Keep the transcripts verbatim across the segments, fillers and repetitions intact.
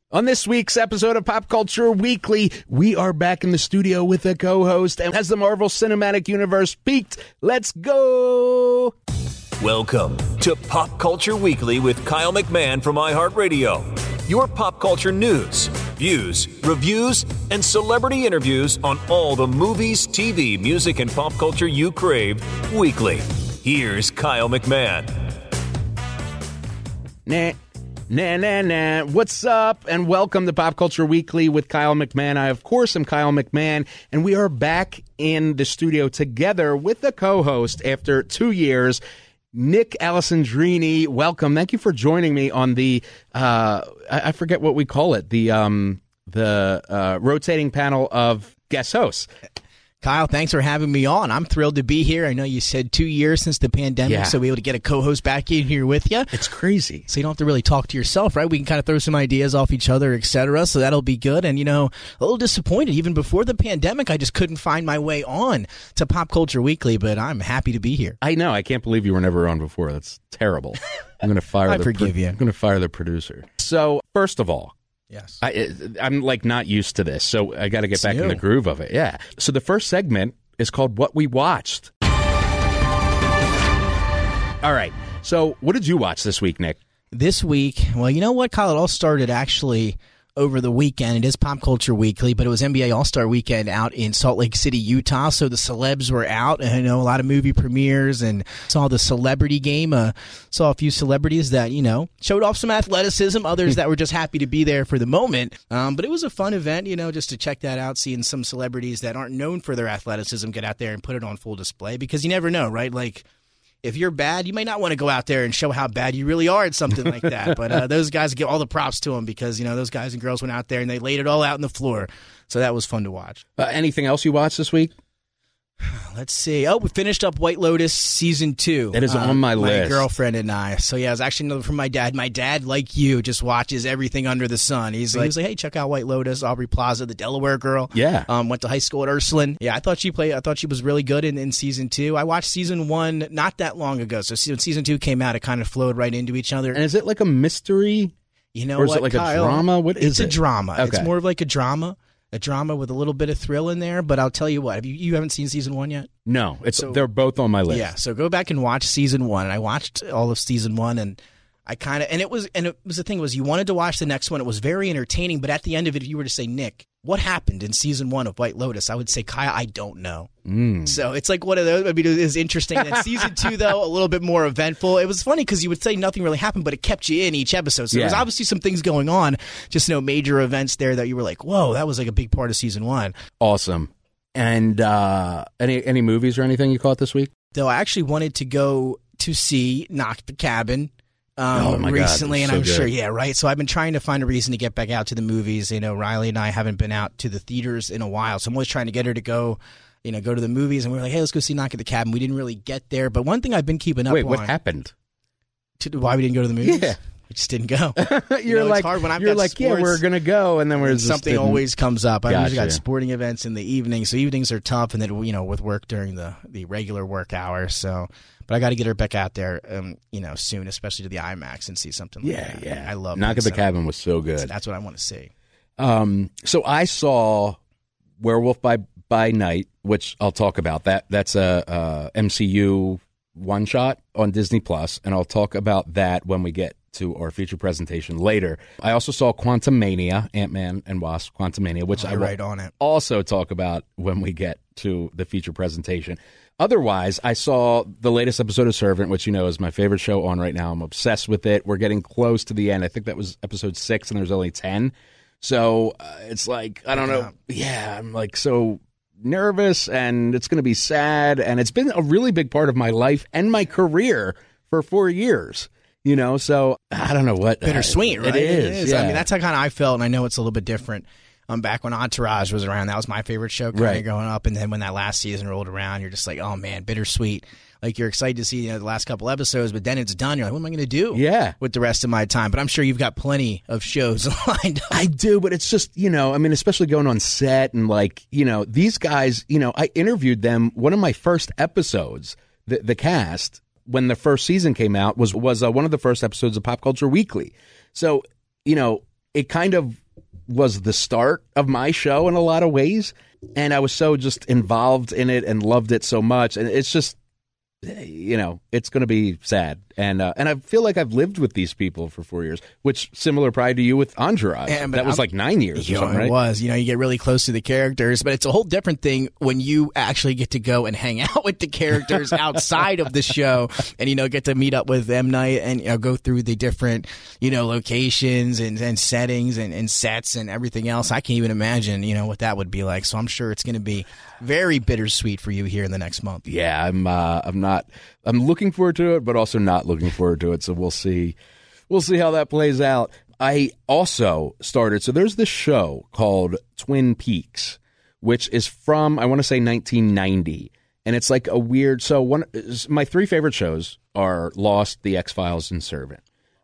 On this week's episode of Pop Culture Weekly, we are back in the studio with a co-host. And as the Marvel Cinematic Universe peaked, let's go! Welcome to Pop Culture Weekly with Kyle McMahon from iHeartRadio. Your pop culture news, views, reviews, and celebrity interviews on all the movies, T V, music, and pop culture you crave weekly. Here's Kyle McMahon. Nah. Nah, nah, nah. What's up? And welcome to Pop Culture Weekly with Kyle McMahon. I, of course, am Kyle McMahon, and we are back in the studio together with the co-host after two years, Nick Alessandrini. Welcome. Thank you for joining me on the, uh, I, I forget what we call it, the um, the uh, rotating panel of guest hosts. Kyle, thanks for having me on. I'm thrilled to be here. I know you said two years since the pandemic, Yeah. so we were able to get a co-host back in here with you. It's crazy. So you don't have to really talk to yourself, right? We can kind of throw some ideas off each other, et cetera, so that'll be good. And, you know, a little disappointed. Even before the pandemic, I just couldn't find my way on to Pop Culture Weekly, but I'm happy to be here. I know. I can't believe you were never on before. That's terrible. I'm going to fire I the forgive you. I'm going to fire the producer. So, first of all, Yes. I, I'm like not used to this, so I got to get It's back in new. the groove of it. Yeah. So the first segment is called What We Watched. All right. So what did you watch this week, Nick? This week, well, you know what, Kyle? It all started actually over the weekend. It is Pop Culture Weekly, but it was N B A All-Star Weekend out in Salt Lake City, Utah. So the celebs were out, and I know a lot of movie premieres, and saw the celebrity game. Uh, saw a few celebrities that, you know, showed off some athleticism, others that were just happy to be there for the moment. Um, but it was a fun event, you know, just to check that out, seeing some celebrities that aren't known for their athleticism get out there and put it on full display, because you never know, right? Like, if you're bad, you may not want to go out there and show how bad you really are at something like that. But uh, those guys give all the props to them, because, you know, those guys and girls went out there and they laid it all out on the floor. So that was fun to watch. Uh, anything else you watched this week? Let's see. Oh, we finished up White Lotus season two. That is on my list. My girlfriend and I. So yeah, it was actually another from my dad. My dad, like you, just watches everything under the sun. He's like, he was like, hey, check out White Lotus. Aubrey Plaza, the Delaware girl. Yeah. Um, went to high school at Ursuline. Yeah, I thought she played. I thought she was really good in, in season two. I watched season one not that long ago. So when season two came out, it kind of flowed right into each other. And is it like a mystery? You know or is what, it like Kyle? a drama? What is it's it? It's a drama. Okay. It's more of like a drama. A drama with a little bit of thrill in there, but I'll tell you what, have you, you haven't seen season one yet? No, it's So- they're both on my list. Yeah, so go back and watch season one. And I watched all of season one, and I kind of, and it was, and it was the thing was, you wanted to watch the next one. It was very entertaining, but at the end of it, if you were to say, Nick, what happened in season one of White Lotus? I would say, Kyle, I don't know. Mm. So it's like one of those. I mean, it is interesting. And then season two, though, a little bit more eventful. It was funny because you would say nothing really happened, but it kept you in each episode. So Yeah. there was obviously some things going on, just no major events there that you were like, whoa, that was like a big part of season one. Awesome. And uh, any any movies or anything you caught this week? Though I actually wanted to go to see Knock the Cabin. Um, Oh, my God, recently, it's and so I'm good. sure, yeah, right. So I've been trying to find a reason to get back out to the movies. You know, Riley and I haven't been out to the theaters in a while, so I'm always trying to get her to go, you know, go to the movies. And we were like, hey, let's go see Knock at the Cabin. We didn't really get there, but one thing I've been keeping up Wait, on. what happened? To, why we didn't go to the movies? Yeah. We just didn't go. you're You know, it's like, hard when I've you're got like, yeah, sports. we're gonna go, and then we're just Something didn't. always comes up. I've usually got Gotcha. sporting events in the evening, so evenings are tough, and then, you know, with work during the, the regular work hours. So, but I got to get her back out there, um, you know, soon, especially to the IMAX and see something like Yeah, that. yeah. I love Knock it, at the so Cabin was so good. That's what I want to see. Um, so I saw Werewolf by by Night, which I'll talk about. That that's a, a M C U one shot on Disney Plus, and I'll talk about that when we get to our feature presentation later. I also saw Quantumania, Ant-Man and Wasp Quantumania, which Oh, I will right on it. also talk about when we get to the feature presentation. Otherwise, I saw the latest episode of Servant, which you know is my favorite show on right now. I'm obsessed with it. We're getting close to the end. I think that was episode six, and there's only ten. So uh, it's like, I don't know. Yeah, I'm like so nervous, and it's going to be sad. And it's been a really big part of my life and my career for four years. You know, so I don't know what. Bittersweet, uh, right? It is. I yeah. mean, that's how kind of I felt, and I know it's a little bit different. Um, back when Entourage was around, that was my favorite show kind of Right. growing up. And then when that last season rolled around, you're just like, oh, man, bittersweet. Like, you're excited to see, you know, the last couple episodes, but then it's done. You're like, what am I going to do Yeah. with the rest of my time? But I'm sure you've got plenty of shows lined up. I do, but it's just, you know, I mean, especially going on set and like, you know, these guys, you know, I interviewed them. One of my first episodes, the, the cast, when the first season came out, was was uh, one of the first episodes of Pop Culture Weekly. So, you know, it kind of was the start of my show in a lot of ways. And I was so just involved in it and loved it so much. And it's just, you know, it's going to be sad. And uh, and I feel like I've lived with these people for four years, which similar probably to you with Entourage. Yeah, that was I'm, like nine years you or know, something, right? It was. You know, you get really close to the characters, but it's a whole different thing when you actually get to go and hang out with the characters outside of the show and, you know, get to meet up with M. Night and, you know, go through the different, you know, locations and, and settings and, and sets and everything else. I can't even imagine, you know, what that would be like. So I'm sure it's going to be very bittersweet for you here in the next month. Yeah, I'm uh, I'm not I'm looking forward to it, but also not looking forward to it. So we'll see. We'll see how that plays out. I also started, so there's this show called Twin Peaks, which is from, I want to say nineteen ninety. And it's like a weird, so one, my three favorite shows are Lost, The X-Files, and Servant.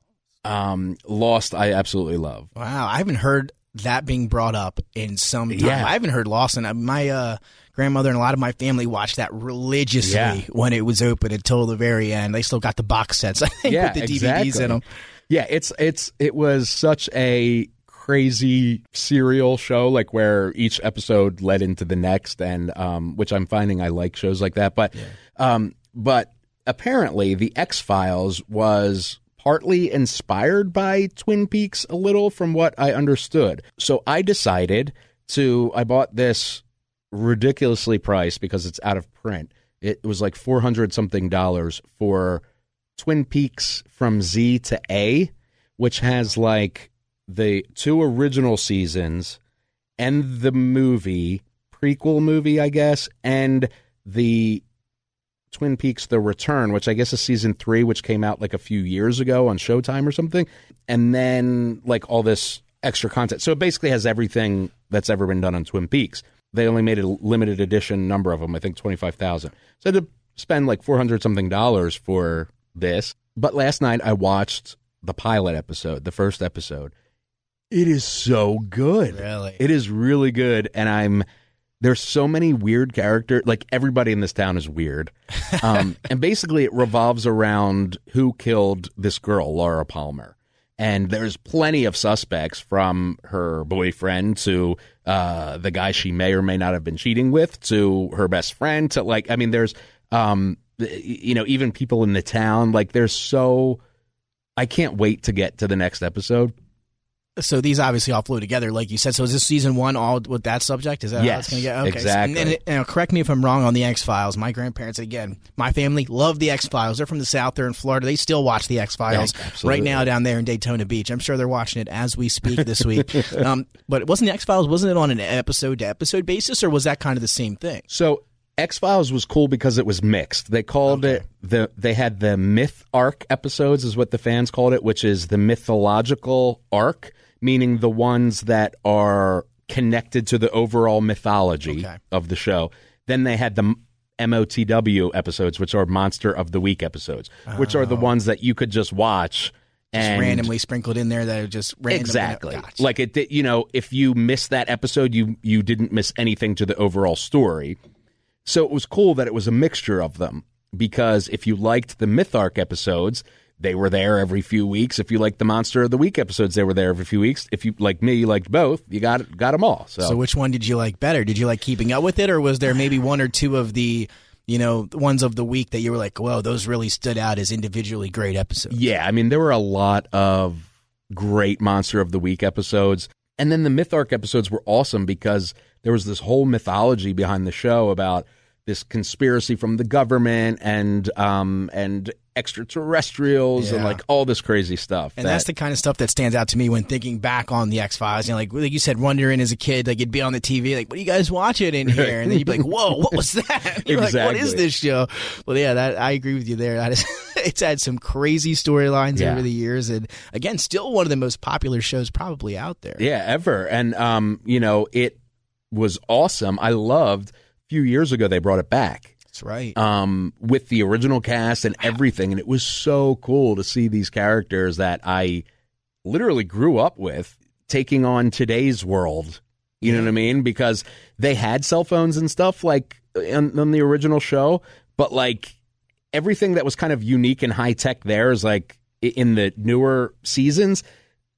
Um, Lost, I absolutely love. Wow, I haven't heard that being brought up in some time. Yeah. I haven't heard Lost, and my uh, grandmother and a lot of my family watched that religiously Yeah. when it was open until the very end. They still got the box sets, I think, Yeah, with the exactly. D V Ds in them. Yeah, it's it's it was such a crazy serial show, like where each episode led into the next, and um, which I'm finding I like shows like that. But yeah. um, but apparently, The X-Files was partly inspired by Twin Peaks a little, from what I understood. So I decided to I bought this ridiculously priced because it's out of print. It was like four hundred something dollars for Twin Peaks From Z to A, which has like the two original seasons and the movie, prequel movie, I guess, and the Twin Peaks The Return, which I guess is season three, which came out like a few years ago on Showtime or something, and then like all this extra content. So it basically has everything that's ever been done on Twin Peaks. They only made a limited edition number of them, I think twenty-five thousand. So I had to spend like four hundred something dollars for this. But last night I watched the pilot episode, the first episode. It is so good. Really? It is really good. And I'm, there's so many weird characters. Like everybody in this town is weird. Um, and basically it revolves around who killed this girl, Laura Palmer. And there's plenty of suspects, from her boyfriend to uh, the guy she may or may not have been cheating with, to her best friend, to like, I mean, there's, um, you know, even people in the town. Like, there's so, I can't wait to get to the next episode. So these obviously all flow together, like you said. So is this season one all with that subject? Is that yes, how it's going to get? Okay. Exactly. So, and, and, you know, correct me if I'm wrong on the X-Files. My grandparents, again, my family love the X-Files. They're from the South. They're in Florida. They still watch the X-Files yeah, right now down there in Daytona Beach. I'm sure they're watching it as we speak this week. um, but it wasn't the X-Files, wasn't it on an episode-to-episode basis, or was that kind of the same thing? So X-Files was cool because it was mixed. They called okay. it, the. they had the myth arc episodes is what the fans called it, which is the mythological arc, meaning the ones that are connected to the overall mythology okay. of the show. Then they had the M O T W episodes, which are Monster of the Week episodes, oh. which are the ones that you could just watch. Just and randomly sprinkled in there that are just random. Exactly. Gotcha. Like, it, you know, if you missed that episode, you you didn't miss anything to the overall story. So it was cool that it was a mixture of them, because if you liked the Myth Arc episodes, they were there every few weeks. If you liked the Monster of the Week episodes, they were there every few weeks. If you, like me, you liked both, you got got them all. So. so which one did you like better? Did you like keeping up with it, or was there maybe one or two of the, you know, ones of the week that you were like, whoa, those really stood out as individually great episodes? Yeah, I mean, there were a lot of great Monster of the Week episodes. And then the Myth Arc episodes were awesome because there was this whole mythology behind the show about this conspiracy from the government and um and extraterrestrials yeah. and like all this crazy stuff. And that, that's the kind of stuff that stands out to me when thinking back on the X-Files. You know, like like you said, wondering as a kid, like you'd be on the T V, like, what are you guys watching in here? And then you'd be like, whoa, what was that? You're exactly. like, what is this show? Well, yeah, that I agree with you there. That is, it's had some crazy storylines yeah. over the years, and again, still one of the most popular shows probably out there. Yeah, ever. And um, you know, it was awesome. I loved. A few years ago, they brought it back. That's right. Um, with the original cast and everything. And it was so cool to see these characters that I literally grew up with taking on today's world. You yeah. know what I mean? Because they had cell phones and stuff like on, on the original show. But like everything that was kind of unique and high tech there is like in the newer seasons,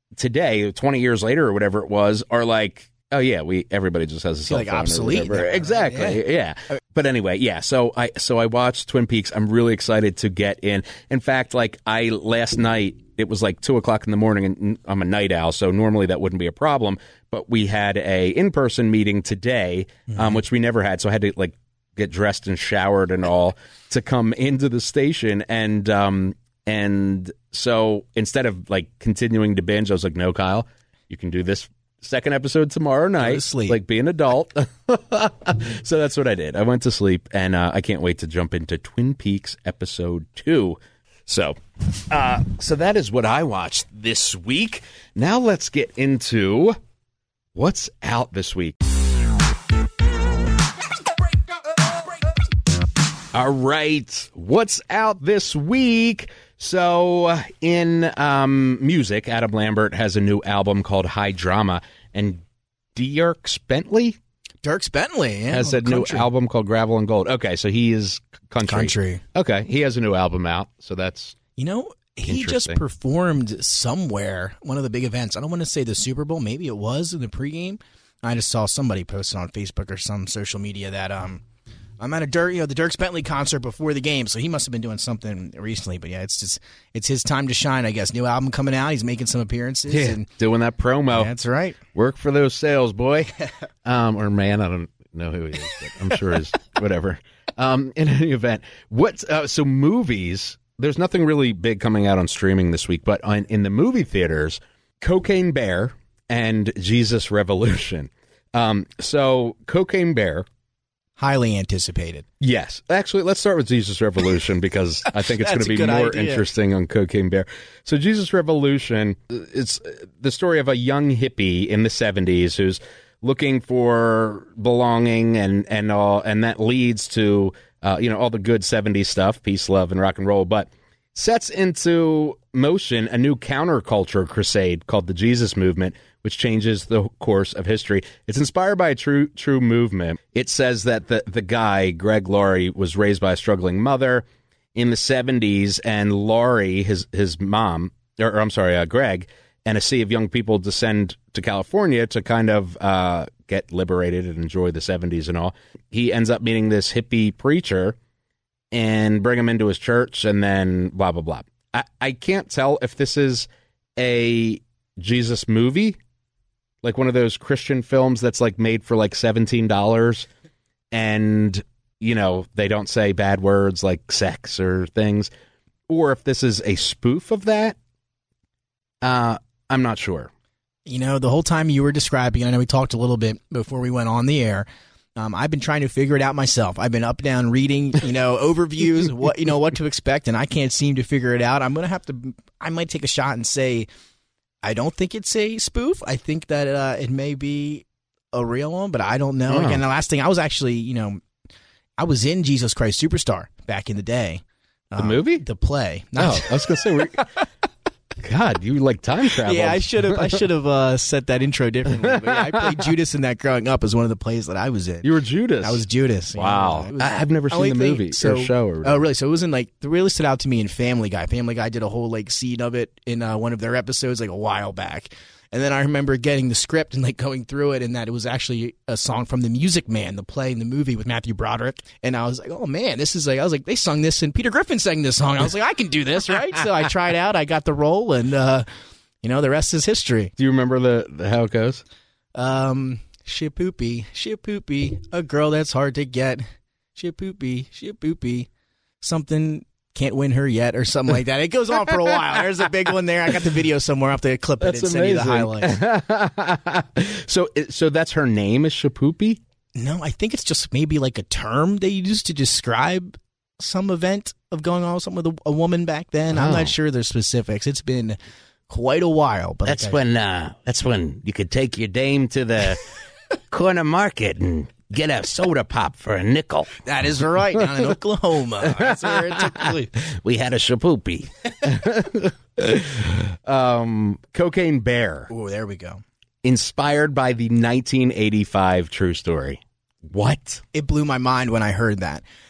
today, twenty years later or whatever it was, are like, oh yeah, we everybody just has a cell like phone. obsolete. Or whatever. Exactly. Yeah. yeah. But anyway, yeah. So I so I watched Twin Peaks. I'm really excited to get in. In fact, like I last night, it was like two o'clock in the morning, and I'm a night owl, so normally that wouldn't be a problem. But we had a in person meeting today, mm-hmm. um, which we never had. So I had to like get dressed and showered and all to come into the station, and um and so instead of like continuing to binge, I was like, no, Kyle, you can do this second episode tomorrow night, sleep. Like be an adult. So that's what I did. I went to sleep, and uh, I can't wait to jump into Twin Peaks episode two. So, uh, so that is what I watched this week. Now let's get into what's out this week. All right, what's out this week? So in um, music, Adam Lambert has a new album called High Drama, and Dierks Bentley? Dierks Bentley, yeah. Has a country. new album called Gravel and Gold. Okay, so he is country. Country. Okay, he has a new album out, so that's You know, he just performed somewhere, one of the big events. I don't want to say the Super Bowl. Maybe it was in the pregame. I just saw somebody posted on Facebook or some social media that um, I'm at a Dirk, you know, the Dierks Bentley concert before the game, so he must have been doing something recently. But yeah, it's just it's his time to shine, I guess. New album coming out. He's making some appearances. Yeah, and, doing that promo. That's right. Work for those sales, boy. um, or man, I don't know who he is, but I'm sure he's whatever. Um, in any event, what? Uh, so movies. There's nothing really big coming out on streaming this week, but on, in the movie theaters, Cocaine Bear and Jesus Revolution. Um, so Cocaine Bear. Highly anticipated. Yes. Actually, let's start with Jesus Revolution because I think it's going to be more idea. interesting on Cocaine Bear. So Jesus Revolution, it's the story of a young hippie in the seventies who's looking for belonging and, and all, and that leads to Uh, you know, all the good seventies stuff, peace, love, and rock and roll, but sets into motion a new counterculture crusade called the Jesus Movement, which changes the course of history. It's inspired by a true true movement. It says that the, the guy, Greg Laurie, was raised by a struggling mother in the seventies, and Laurie, his, his mom, or, or I'm sorry, uh, Greg, and a sea of young people descend to California to kind of uh, get liberated and enjoy the seventies and all. He ends up meeting this hippie preacher and bring him into his church, and then blah, blah, blah. I, I can't tell if this is a Jesus movie, like one of those Christian films that's like made for like seventeen dollars, and, you know, they don't say bad words like sex or things, or if this is a spoof of that. Uh, I'm not sure. You know, the whole time you were describing, I know we talked a little bit before we went on the air. Um, I've been trying to figure it out myself. I've been up and down reading, you know, overviews, what you know, what to expect, and I can't seem to figure it out. I'm gonna have to. I might take a shot and say, I don't think it's a spoof. I think that uh, it may be a real one, but I don't know. Oh. Again, the last thing I was actually, you know, I was in Jesus Christ Superstar back in the day. The um, movie, the play. Not oh, I was gonna say. We're, God, you like time travel. Yeah, I should have I should have uh, set that intro differently. But yeah, I played Judas in that growing up as one of the plays that I was in. You were Judas? I was Judas. Wow. You know, was, I've never seen the movie thing, so, or show. Or oh, really? So it wasn't like, it really stood out to me in Family Guy. Family Guy did a whole like scene of it in uh, one of their episodes like a while back. And then I remember getting the script and like going through it, and that it was actually a song from The Music Man, the play in the movie with Matthew Broderick. And I was like, oh man, this is like, I was like, they sung this and Peter Griffin sang this song. I was like, I can do this, right? So I tried out, I got the role, and uh, you know, the rest is history. Do you remember the, the how it goes? Um, Shipoopy, Shipoopy, a girl that's hard to get. Shipoopy, Shipoopy, something. Can't win her yet, or something like that. It goes on for a while. There's a big one there. I got the video somewhere. I'll have to clip it that's and send amazing. you the highlights. so, so that's her name is Shipoopy? No, I think it's just maybe like a term they used to describe some event of going on with something with a, a woman back then. Oh. I'm not sure the specifics. It's been quite a while. But that's when uh, that's when you could take your dame to the corner market and get a soda pop for a nickel. That is right, down in Oklahoma. That's where it took place. We had a Shipoopy. um, Cocaine Bear. Oh, there we go. Inspired by the nineteen eighty-five true story. What? It blew my mind when I heard that.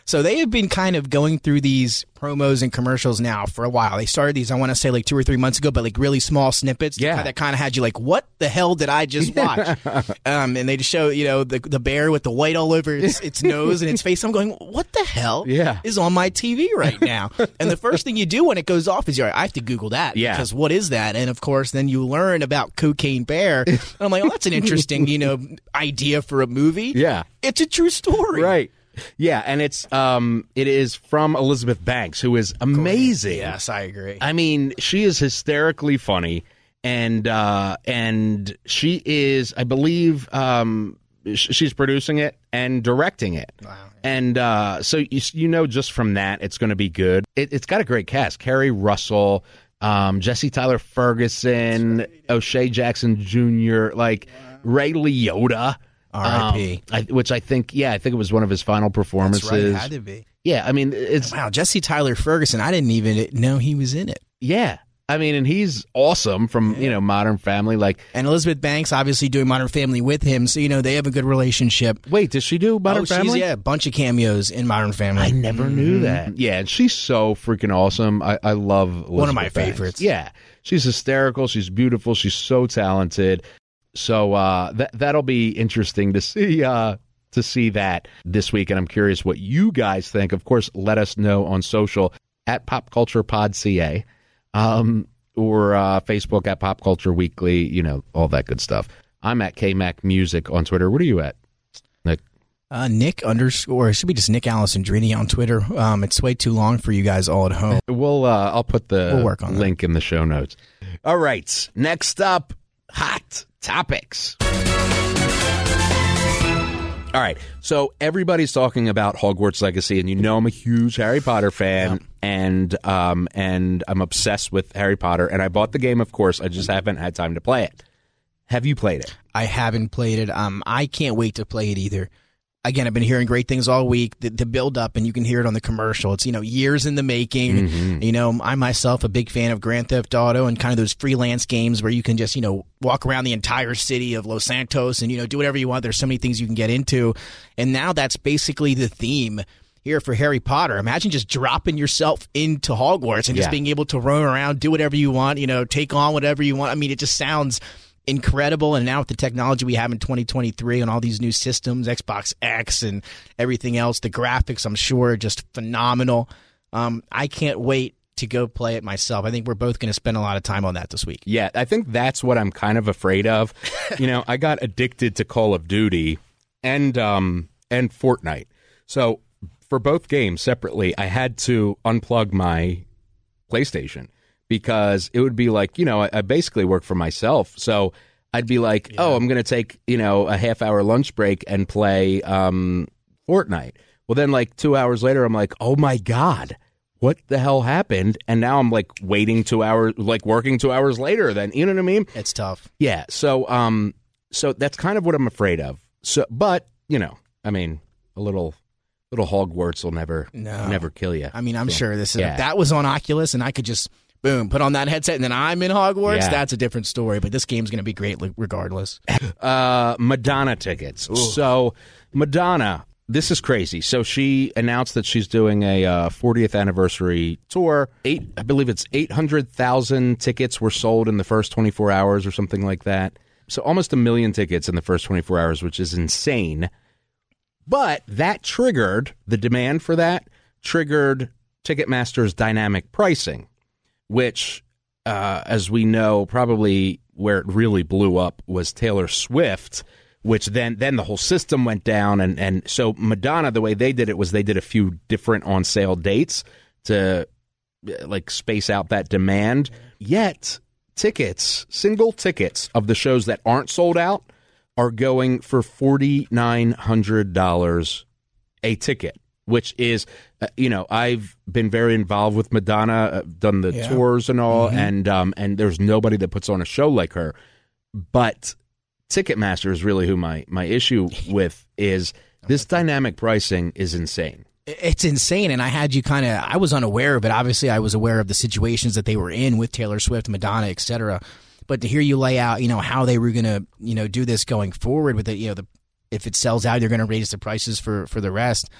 So they have been kind of going through these promos and commercials now for a while. They started these, I want to say, like two or three months ago, but like really small snippets. Yeah. That kind of had you like, what the hell did I just watch? um, and they just show, you know, the the bear with the white all over its, its nose and its face. I'm going, what the hell yeah. is on my T V right now? And the first thing you do when it goes off is, you're like, I have to Google that. Yeah. Because what is that? And of course, then you learn about Cocaine Bear. And I'm like, oh, that's an interesting, you know, idea for a movie. Yeah. It's a true story. Right. Yeah, and it's um it is from Elizabeth Banks, who is amazing. Yes, I agree. I mean, she is hysterically funny, and uh and she is, I believe, um sh- she's producing it and directing it. Wow. Yeah. And uh so you, you know, just from that it's going to be good. It, it's got a great cast. Kerry Russell, um Jesse Tyler Ferguson, right. O'Shea Jackson Junior, like wow. Ray Liotta. R I P Um, I, which I think, yeah, I think it was one of his final performances. That's right, it had to be. Yeah, I mean, it's... Wow, Jesse Tyler Ferguson, I didn't even know he was in it. Yeah, I mean, and he's awesome from, yeah. you know, Modern Family. Like, and Elizabeth Banks obviously doing Modern Family with him, so, you know, they have a good relationship. Wait, does she do Modern oh, Family? She's, yeah, a bunch of cameos in Modern Family. I never mm-hmm. knew that. Yeah, and she's so freaking awesome. I, I love Elizabeth One of my Banks. favorites. Yeah, she's hysterical. She's beautiful. She's so talented. So uh, that that'll be interesting to see uh, to see that this week, and I'm curious what you guys think. Of course, let us know on social at Pop Culture Pod C A, um, or uh, Facebook at Pop Culture Weekly. You know, all that good stuff. I'm at K Mac Music on Twitter. What are you at, Nick? Uh, Nick underscore. It should be just Nick Alessandrini on Twitter. Um, it's way too long for you guys all at home. We'll uh, I'll put the we'll work on link that. in the show notes. All right, next up, hot topics. All right, so everybody's talking about Hogwarts Legacy, and you know I'm a huge Harry Potter fan, yep. and um, and I'm obsessed with Harry Potter, and I bought the game, of course. I just haven't had time to play it. Have you played it? I haven't played it. Um, I can't wait to play it either. Again, I've been hearing great things all week. The, the build up, and you can hear it on the commercial. It's, you know, years in the making. Mm-hmm. You know, I myself a big fan of Grand Theft Auto and kind of those freelance games where you can just, you know, walk around the entire city of Los Santos and, you know, do whatever you want. There's so many things you can get into. And now that's basically the theme here for Harry Potter. Imagine just dropping yourself into Hogwarts and just yeah. being able to roam around, do whatever you want, you know, take on whatever you want. I mean, it just sounds incredible. And now with the technology we have in twenty twenty-three and all these new systems, Xbox X and everything else, the graphics, I'm sure, are just phenomenal. Um, I can't wait to go play it myself. I think we're both going to spend a lot of time on that this week. Yeah, I think that's what I'm kind of afraid of. You know, I got addicted to Call of Duty and um and Fortnite. So for both games separately, I had to unplug my PlayStation, because it would be like, you know, I, I basically work for myself. So I'd be like, yeah. oh, I'm going to take, you know, a half hour lunch break and play um, Fortnite. Well, then like two hours later, I'm like, oh, my God, what the hell happened? And now I'm like waiting two hours, like working two hours later then. You know what I mean? It's tough. Yeah. So um, so that's kind of what I'm afraid of. So, but, you know, I mean, a little... little Hogwarts will never, no. never kill you. I mean, I'm so, sure this is, yeah. if that was on Oculus and I could just, boom, put on that headset and then I'm in Hogwarts, yeah. that's a different story. But this game's going to be great regardless. Uh, Madonna tickets. Ooh. So Madonna, this is crazy. So she announced that she's doing a uh, fortieth anniversary tour. Eight, I believe it's eight hundred thousand tickets were sold in the first twenty-four hours or something like that. So almost a million tickets in the first twenty-four hours, which is insane. But that triggered, the demand for that triggered Ticketmaster's dynamic pricing, which, uh, as we know, probably where it really blew up was Taylor Swift, which then then the whole system went down. And, and so Madonna, the way they did it was they did a few different on sale dates to like space out that demand. Yet tickets, single tickets of the shows that aren't sold out are going for four thousand nine hundred dollars a ticket, which is, uh, you know, I've been very involved with Madonna, uh, done the yeah. tours and all, mm-hmm. and um, and there's nobody that puts on a show like her. But Ticketmaster is really who my, my issue with is this dynamic pricing is insane. It's insane, and I had you kind of, I was unaware of it. Obviously, I was aware of the situations that they were in with Taylor Swift, Madonna, et cetera. But to hear you lay out, you know, how they were going to, you know, do this going forward with it, you know, the, if it sells out, you're going to raise the prices for, for the rest.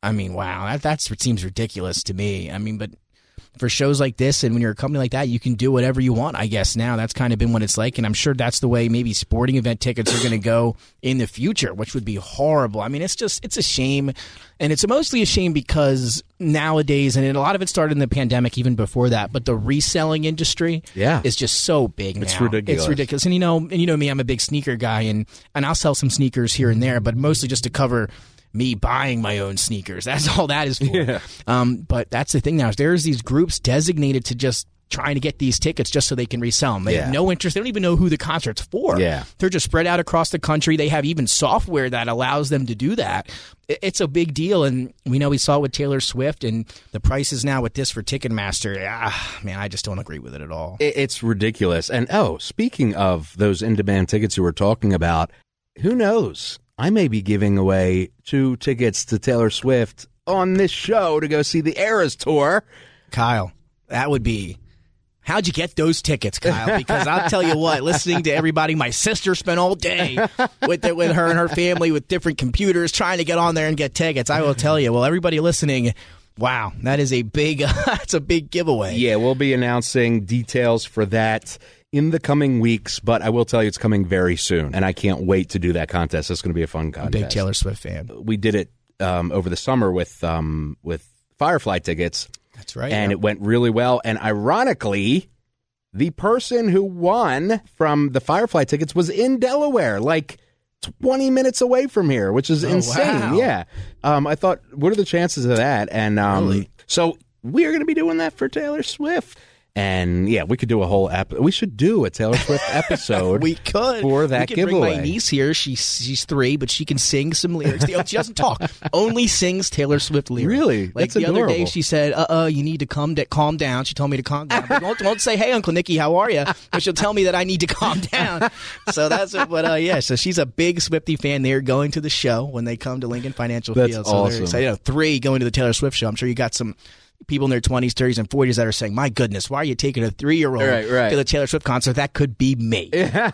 I mean, wow, that that's what seems ridiculous to me. I mean, but for shows like this and when you're a company like that, you can do whatever you want, I guess. Now that's kind of been what it's like, and I'm sure that's the way maybe sporting event tickets are going to go in the future, which would be horrible. I mean, it's just, it's a shame, and it's mostly a shame because nowadays, and a lot of it started in the pandemic, even before that, but the reselling industry yeah. is just so big now. It's ridiculous. It's ridiculous. And you know, and you know me, I'm a big sneaker guy, and, and I'll sell some sneakers here and there, but mostly just to cover me buying my own sneakers. That's all that is for. Yeah. Um, but that's the thing now. Is there's these groups designated to just trying to get these tickets just so they can resell them. They yeah. have no interest. They don't even know who the concert's for. Yeah. They're just spread out across the country. They have even software that allows them to do that. It's a big deal, and we know we saw it with Taylor Swift, and the prices now with this for Ticketmaster. Ah, man, I just don't agree with it at all. It's ridiculous. And, oh, speaking of those in-demand tickets you were talking about, who knows? I may be giving away two tickets to Taylor Swift on this show to go see the Eras Tour. Kyle, that would be... How'd you get those tickets, Kyle? Because I'll tell you what, listening to everybody, my sister spent all day with the, with her and her family with different computers trying to get on there and get tickets. I will tell you, well, everybody listening, wow, that is a big, that's a big giveaway. Yeah, we'll be announcing details for that in the coming weeks, but I will tell you it's coming very soon, and I can't wait to do that contest. It's going to be a fun contest. Big Taylor Swift fan. We did it um, over the summer with um, with Firefly tickets. That's right. And yeah. it went really well. And ironically, the person who won from the Firefly tickets was in Delaware, like twenty minutes away from here, which is oh, insane. Wow. Yeah. Um, I thought, what are the chances of that? And um, really? So we are going to be doing that for Taylor Swift. And yeah, we could do a whole ep- we should do a Taylor Swift episode. We could for that we could giveaway. Bring my niece here. She's she's three, but she can sing some lyrics. She doesn't talk, only sings Taylor Swift lyrics. Really? Like That's the adorable. other day, she said, "Uh, uh you need to calm da- calm down." She told me to calm down. But won't, won't say, "Hey, Uncle Nicky, how are you?" But she'll tell me that I need to calm down. So that's what. But uh, yeah, so she's a big Swiftie fan. They're going to the show when they come to Lincoln Financial That's Field. So awesome. they're excited. You know, three going to the Taylor Swift show. I'm sure you got some people in their twenties, thirties, and forties that are saying, my goodness, why are you taking a three-year-old right, right. to the Taylor Swift concert? That could be me.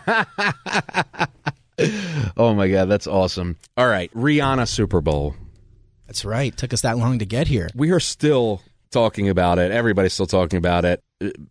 Oh, my God, that's awesome. All right, Rihanna Super Bowl. That's right. Took us that long to get here. We are still talking about it. Everybody's still talking about it.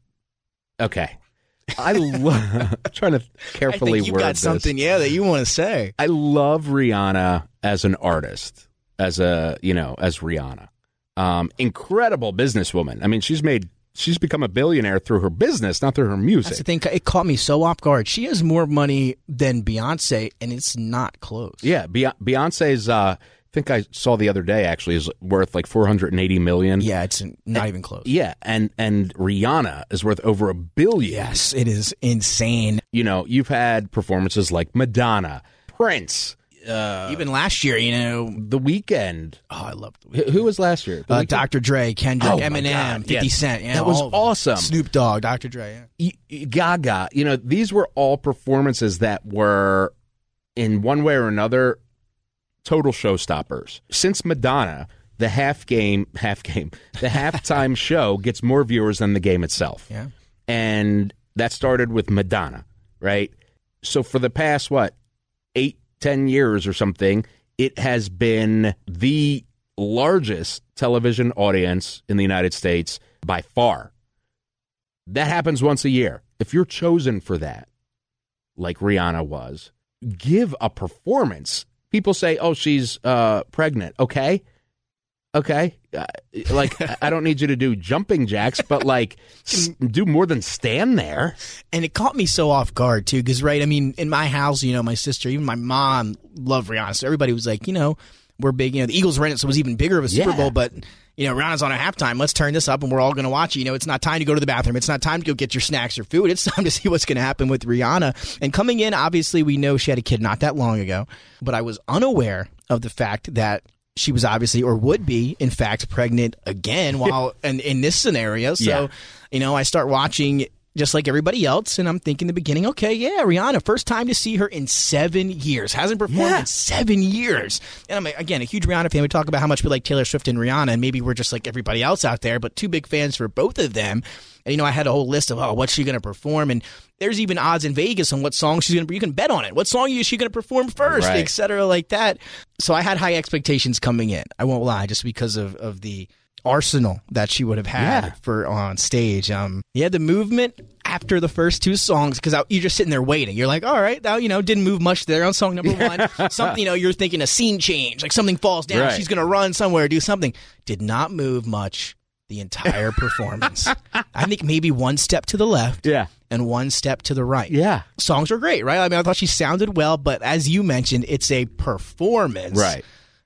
Okay. I love I'm trying to carefully I think you word got this. something, yeah, that you want to say. I love Rihanna as an artist, as a, you know, as Rihanna. Um, incredible businesswoman. I mean, she's made, she's become a billionaire through her business, not through her music. That's the thing. It caught me so off guard. She has more money than Beyonce, and it's not close. Yeah, Be- Beyonce's, uh, I think I saw the other day, actually, is worth like four hundred eighty million dollars. Yeah, it's not even close. Yeah, and, and Rihanna is worth over a billion. Yes, it is insane. You know, you've had performances like Madonna, Prince, uh, Even last year, you know. The Weeknd. Oh, I loved Who who was last year? The uh, Weeknd? Doctor Dre, Kendrick, Oh, my Eminem, God, fifty yes. Cent. Yeah, That was all of them. awesome. Snoop Dogg, Doctor Dre. Yeah. Y- y- Gaga. You know, these were all performances that were, in one way or another, total showstoppers. Since Madonna, the half game, half game, the halftime show gets more viewers than the game itself. Yeah. And that started with Madonna, right? So for the past, what, eight, ten years or something, it has been the largest television audience in the United States by far. That happens once a year. If you're chosen for that, like Rihanna was, give a performance. People say, oh, she's uh, pregnant. Okay. Okay. Uh, like, I don't need you to do jumping jacks, but like, s- do more than stand there. And it caught me so off guard, too, because, right, I mean, in my house, you know, my sister, even my mom loved Rihanna. So everybody was like, you know, we're big. You know, the Eagles were in it, so it was even bigger of a Super Yeah. Bowl. But, you know, Rihanna's on at halftime. Let's turn this up, and we're all going to watch it. You know, it's not time to go to the bathroom. It's not time to go get your snacks or food. It's time to see what's going to happen with Rihanna. And coming in, obviously, we know she had a kid not that long ago. But I was unaware of the fact that she was obviously, or would be, in fact, pregnant again while in, in this scenario. So, Yeah. you know, I start watching just like everybody else. And I'm thinking in the beginning, okay, yeah, Rihanna, first time to see her in seven years. Hasn't performed Yeah. in seven years. And I'm, again, a huge Rihanna fan. We talk about how much we like Taylor Swift and Rihanna, and maybe we're just like everybody else out there, but two big fans for both of them. And, you know, I had a whole list of, oh, what's she going to perform? And there's even odds in Vegas on what song she's going to, you can bet on it. What song is she going to perform first, Right. et cetera, like that. So I had high expectations coming in. I won't lie, just because of, of the arsenal that she would have had Yeah. for on stage. Um, yeah, the movement after the first two songs, because you're just sitting there waiting. You're like, all right, now, you know, didn't move much there on song number one. Something, you know, you're thinking a scene change, like something falls down, Right. she's going to run somewhere, do something. Did not move much the entire performance. I think maybe one step to the left Yeah. and one step to the right. Yeah. Songs are great, right? I mean, I thought she sounded well, but as you mentioned, it's a performance. Right.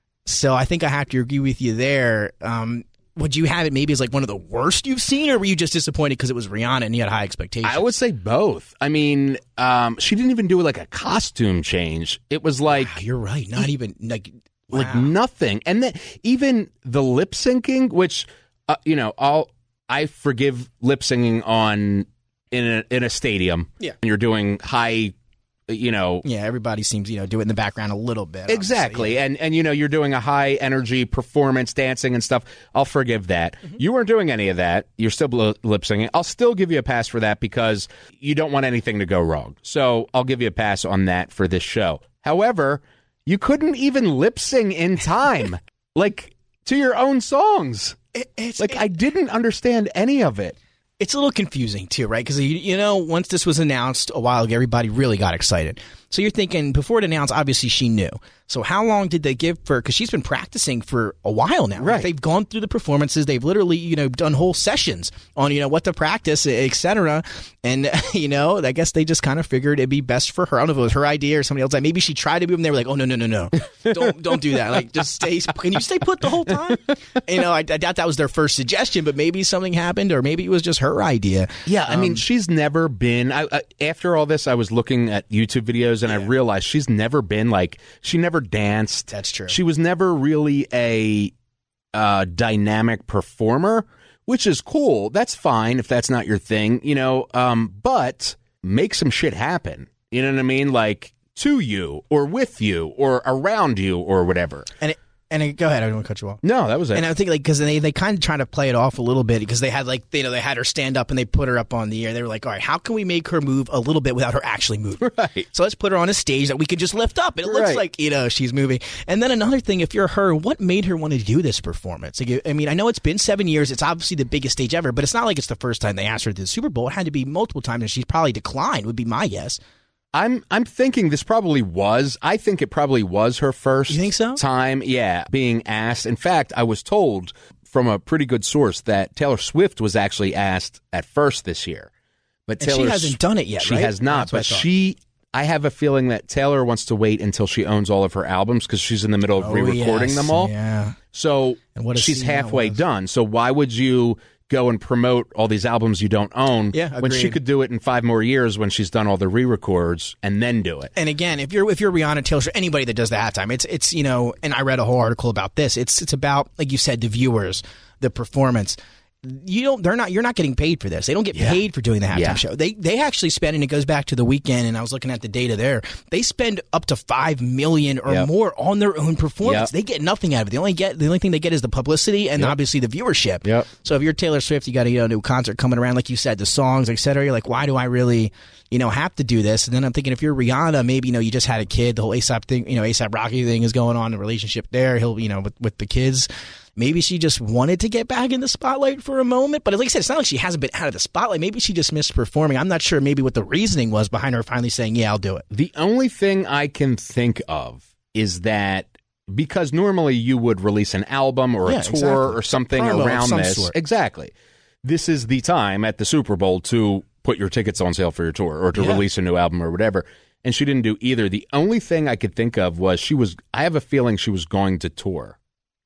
So I think I have to agree with you there. Um, would you have it maybe as like one of the worst you've seen, or were you just disappointed because it was Rihanna and you had high expectations? I would say both. I mean, um, she didn't even do like a costume change. It was like Wow, you're right. Not even like wow. like nothing. And then even the lip syncing, which uh, you know, I'll I forgive lip syncing on in a in a stadium. Yeah. And you're doing high, you know, Yeah, everybody seems, you know, do it in the background a little bit. obviously. exactly. And and you know, you're doing a high energy performance, dancing and stuff. I'll forgive that. Mm-hmm. You weren't doing any of that. You're still lip syncing. I'll still give you a pass for that because you don't want anything to go wrong. So I'll give you a pass on that for this show. However, you couldn't even lip sing in time, like to your own songs. It, it's Like it- I didn't understand any of it. It's a little confusing too, right? Because, you, you know, once this was announced a while ago, everybody really got excited. So you're thinking, before it announced, obviously she knew. So how long did they give for, because she's been practicing for a while now. Right. They've gone through the performances. They've literally, you know, done whole sessions on, you know, what to practice, et cetera. And, you know, I guess they just kind of figured it'd be best for her. I don't know if it was her idea or somebody else. Like maybe she tried to move and they were like, oh, no, no, no, no. Don't, don't do that. Like, just stay, can you stay put the whole time? You know, I, I doubt that was their first suggestion, but maybe something happened, or maybe it was just her idea. Yeah, I mean, Um, she's never been. I, I, after all this, I was looking at YouTube videos and I realized she's never been like, she never danced. That's true. She was never really a uh, dynamic performer, which is cool. That's fine if that's not your thing, you know, um, but make some shit happen. You know what I mean? Like to you or with you or around you or whatever. And it, and it, go ahead, I don't want to cut you off. No, that was it. And I think like because they they kind of try to play it off a little bit because they had like they, you know they had her stand up and they put her up on the air. They were like, all right, how can we make her move a little bit without her actually moving? Right. So let's put her on a stage that we can just lift up and it looks Right. like, you know, she's moving. And then another thing, if you're her, what made her want to do this performance? Like, I mean, I know it's been seven years. It's obviously the biggest stage ever, but it's not like it's the first time they asked her to the Super Bowl. It had to be multiple times, and she's probably declined. Would be my guess. I'm I'm thinking this probably was. I think it probably was her first You think so? time, yeah, being asked. In fact, I was told from a pretty good source that Taylor Swift was actually asked at first this year. But And she Taylor hasn't done it yet, She right? has not, That's what I but thought. she I have a feeling that Taylor wants to wait until she owns all of her albums because she's in the middle of re-recording yes, them all. Yeah. So And what a she's scene that halfway was. done. So why would you go and promote all these albums you don't own Yeah, when she agreed. could do it in five more years when she's done all the re-records and then do it? And again, if you're if you're Rihanna, Taylor Swift, anybody that does the halftime, it's it's you know, and I read a whole article about this. It's it's about, like you said, the viewers, the performance. You don't. They're not. You're not getting paid for this. They don't get Yeah. paid for doing the halftime Yeah. show. They they actually spend, and it goes back to the weekend. And I was looking at the data there. They spend up to five million or Yep. more on their own performance. Yep. They get nothing out of it. They only get the only thing they get is the publicity and Yep. obviously the viewership. Yep. So if you're Taylor Swift, you got a you know, new concert coming around, like you said, the songs, et cetera. You're like, why do I really, you know, have to do this? And then I'm thinking, if you're Rihanna, maybe you know, you just had a kid. The whole ASAP thing, you know, ASAP Rocky thing is going on. The relationship there, he'll, you know, with with the kids. Maybe she just wanted to get back in the spotlight for a moment. But like I said, it's not like she hasn't been out of the spotlight. Maybe she just missed performing. I'm not sure maybe what the reasoning was behind her finally saying, yeah, I'll do it. The only thing I can think of is that because normally you would release an album or a Yeah, tour exactly. or something Promo of around some this. sort. Exactly. This is the time at the Super Bowl to put your tickets on sale for your tour or to Yeah. release a new album or whatever. And she didn't do either. The only thing I could think of was she was, I have a feeling she was going to tour.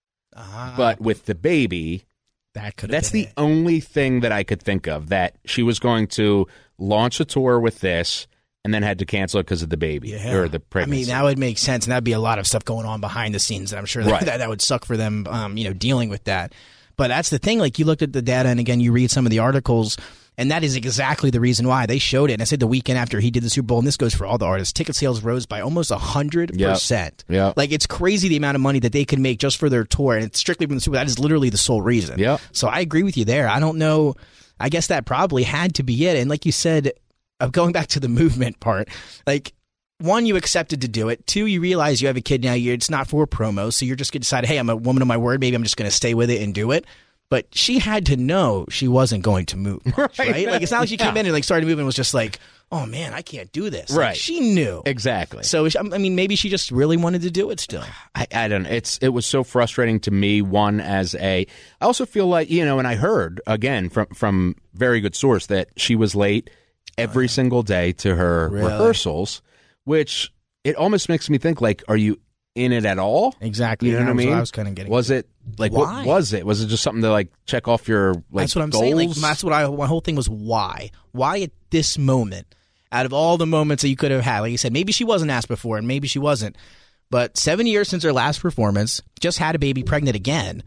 Ah, But with the baby, that could. that's been the it. only thing that I could think of, that she was going to launch a tour with this and then had to cancel it because of the baby Yeah. or the pregnancy. I mean, that would make sense, and that'd be a lot of stuff going on behind the scenes. And I'm sure that, Right. that that would suck for them, um, you know, dealing with that. But that's the thing. Like, you looked at the data, and again, you read some of the articles, And that is exactly the reason why they showed it. And I said the weekend after he did the Super Bowl, and this goes for all the artists, ticket sales rose by almost one hundred percent. Yep. Yep. Like, it's crazy the amount of money that they could make just for their tour, and it's strictly from the Super Bowl. That is literally the sole reason. Yep. So I agree with you there. I don't know. I guess that probably had to be it. And like you said, uh, going back to the movement part, like, one, you accepted to do it. Two, you realize you have a kid now. You're, it's not for promo, so you're just going to decide, hey, I'm a woman of my word. Maybe I'm just going to stay with it and do it. But she had to know she wasn't going to move, much, right. right? Like, it's not like she came yeah. in and like started moving and was just like, oh, man, I can't do this. Right. Like, she knew. Exactly. So, I mean, maybe she just really wanted to do it still. I, I don't know. It's, it was so frustrating to me, one, as a... I also feel like, you know, and I heard, again, from, from very good source, that she was late every oh, yeah. single day to her really? rehearsals, which it almost makes me think, like, are you in it at all? Exactly. You know what I mean? What I was kind of getting. Was it like why? What was it? Was it just something to like check off your like That's what I'm goals? saying. Like, that's what I. My whole thing was why? Why at this moment? Out of all the moments that you could have had, like you said, maybe she wasn't asked before, and maybe she wasn't. But seven years since her last performance, just had a baby, pregnant again.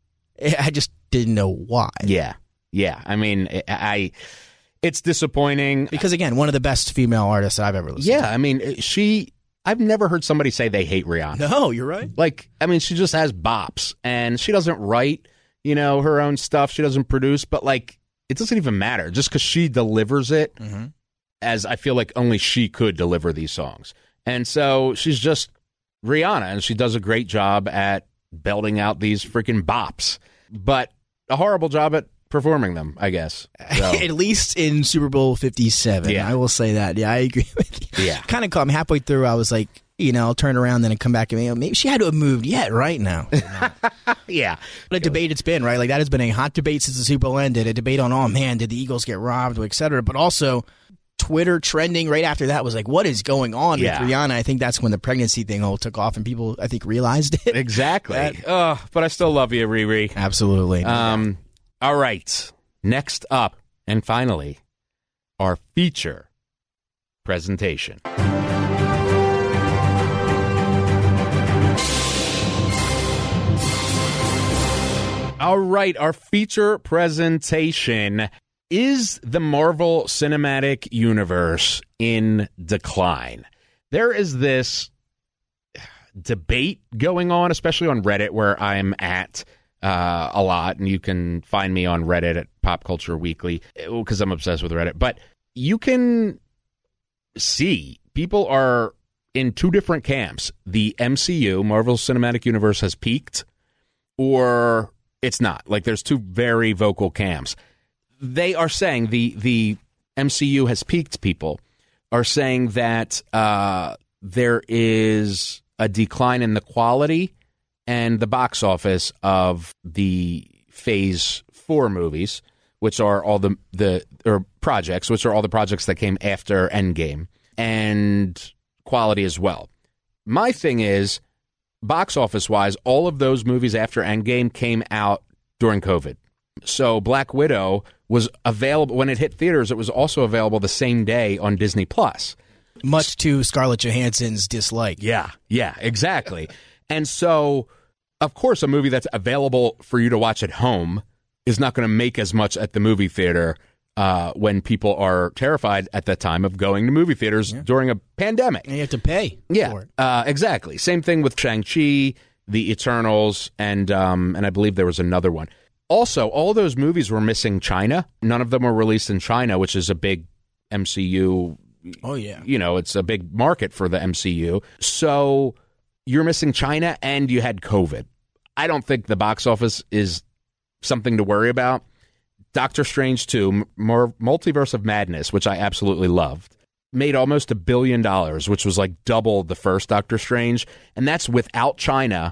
I just didn't know why. Yeah, yeah. I mean, I. It's disappointing because again, one of the best female artists I've ever listened yeah, to. Yeah, I mean, she. I've never heard somebody say they hate Rihanna. No, you're right. Like, I mean, she just has bops, and she doesn't write, you know, her own stuff. She doesn't produce, but, like, it doesn't even matter. Just because she delivers it, mm-hmm. as I feel like only she could deliver these songs. And so she's just Rihanna, and she does a great job at belting out these freaking bops, but a horrible job at performing them, I guess. So. At least in Super Bowl fifty-seven. Yeah. I will say that. Yeah, I agree with you. Yeah. Kind of caught me halfway through. I was like, you know, I'll turn around then and come back and you know, maybe she had to have moved yet right now. You know? Yeah. What a debate it's been, right? Like that has been a hot debate since the Super Bowl ended. A debate on, oh man, did the Eagles get robbed, et cetera. But also Twitter trending right after that was like, what is going on yeah. with Rihanna? I think that's when the pregnancy thing all took off and people, I think, realized it. Exactly. That, oh, but I still love you, Riri. Absolutely. Um. All right. Next up, and finally, our feature presentation. All right, our feature presentation is the Marvel Cinematic Universe in decline. There is this debate going on, especially on Reddit, where I'm at uh, a lot, and you can find me on Reddit at Pop Culture Weekly because I'm obsessed with Reddit. But you can see people are in two different camps. The M C U, Marvel Cinematic Universe, has peaked, or it's not. Like, there's two very vocal camps. They are saying the the M C U has peaked. People are saying that uh, there is a decline in the quality and the box office of the Phase Four movies, which are all the the or projects, which are all the projects that came after Endgame, and quality as well. My thing is, box office wise, all of those movies after Endgame came out during COVID. So Black Widow was available when it hit theaters. It was also available the same day on Disney Plus. Much to Scarlett Johansson's dislike. Yeah, yeah, exactly. And so, of course, a movie that's available for you to watch at home is not going to make as much at the movie theater uh, when people are terrified at the time of going to movie theaters yeah. during a pandemic. And you have to pay yeah, for it. Uh, exactly. Same thing with Shang-Chi, The Eternals, and um, and I believe there was another one. Also, all those movies were missing China. None of them were released in China, which is a big M C U. Oh, yeah. You know, it's a big market for the M C U. So you're missing China and you had COVID. I don't think the box office is something to worry about. Doctor Strange two, more Multiverse of Madness, which I absolutely loved, made almost a billion dollars, which was like double the first Doctor Strange. And that's without China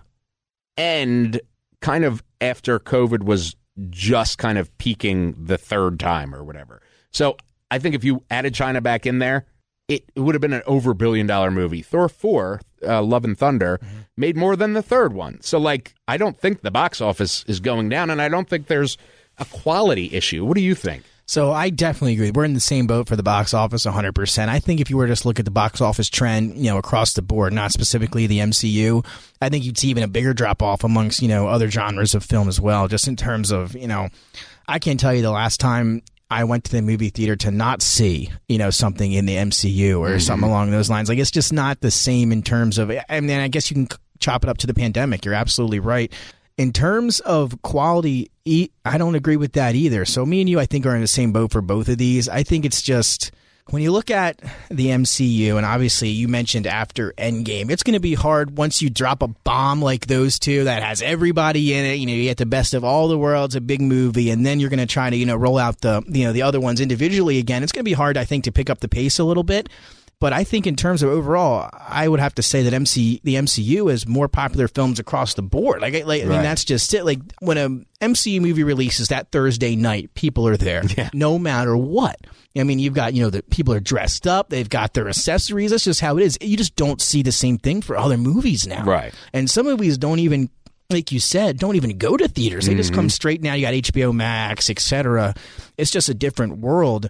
and kind of after COVID was just kind of peaking the third time or whatever. So I think if you added China back in there, it, it would have been an over billion dollar movie. Thor four, uh, Love and Thunder, mm-hmm. made more than the third one. So, like, I don't think the box office is going down, and I don't think there's a quality issue. What do you think? So I definitely agree. We're in the same boat for the box office one hundred percent. I think if you were to just look at the box office trend, you know, across the board, not specifically the M C U, I think you'd see even a bigger drop-off amongst, you know, other genres of film as well, just in terms of, you know, I can't tell you the last time I went to the movie theater to not see, you know, something in the M C U or mm-hmm. something along those lines. Like, it's just not the same in terms of, I mean, I guess you can chop it up to the pandemic. You're absolutely right. In terms of quality, I don't agree with that either. So me and you, I think, are in the same boat for both of these. I think it's just, when you look at the M C U, and obviously you mentioned after Endgame, it's going to be hard once you drop a bomb like those two that has everybody in it. You know, you get the best of all the worlds, a big movie, and then you're going to try to, you know, roll out the, you know, the other ones individually again. It's going to be hard, I think, to pick up the pace a little bit. But I think in terms of overall, I would have to say that M C the M C U is more popular films across the board. Like, like I mean, that's just it. Like, when a M C U movie releases that Thursday night, people are there, yeah. no matter what. I mean, you've got, you know, the people are dressed up, they've got their accessories. That's just how it is. You just don't see the same thing for other movies now. Right. And some movies don't even, like you said, don't even go to theaters. They mm-hmm. just come straight now. You got H B O Max, et cetera. It's just a different world.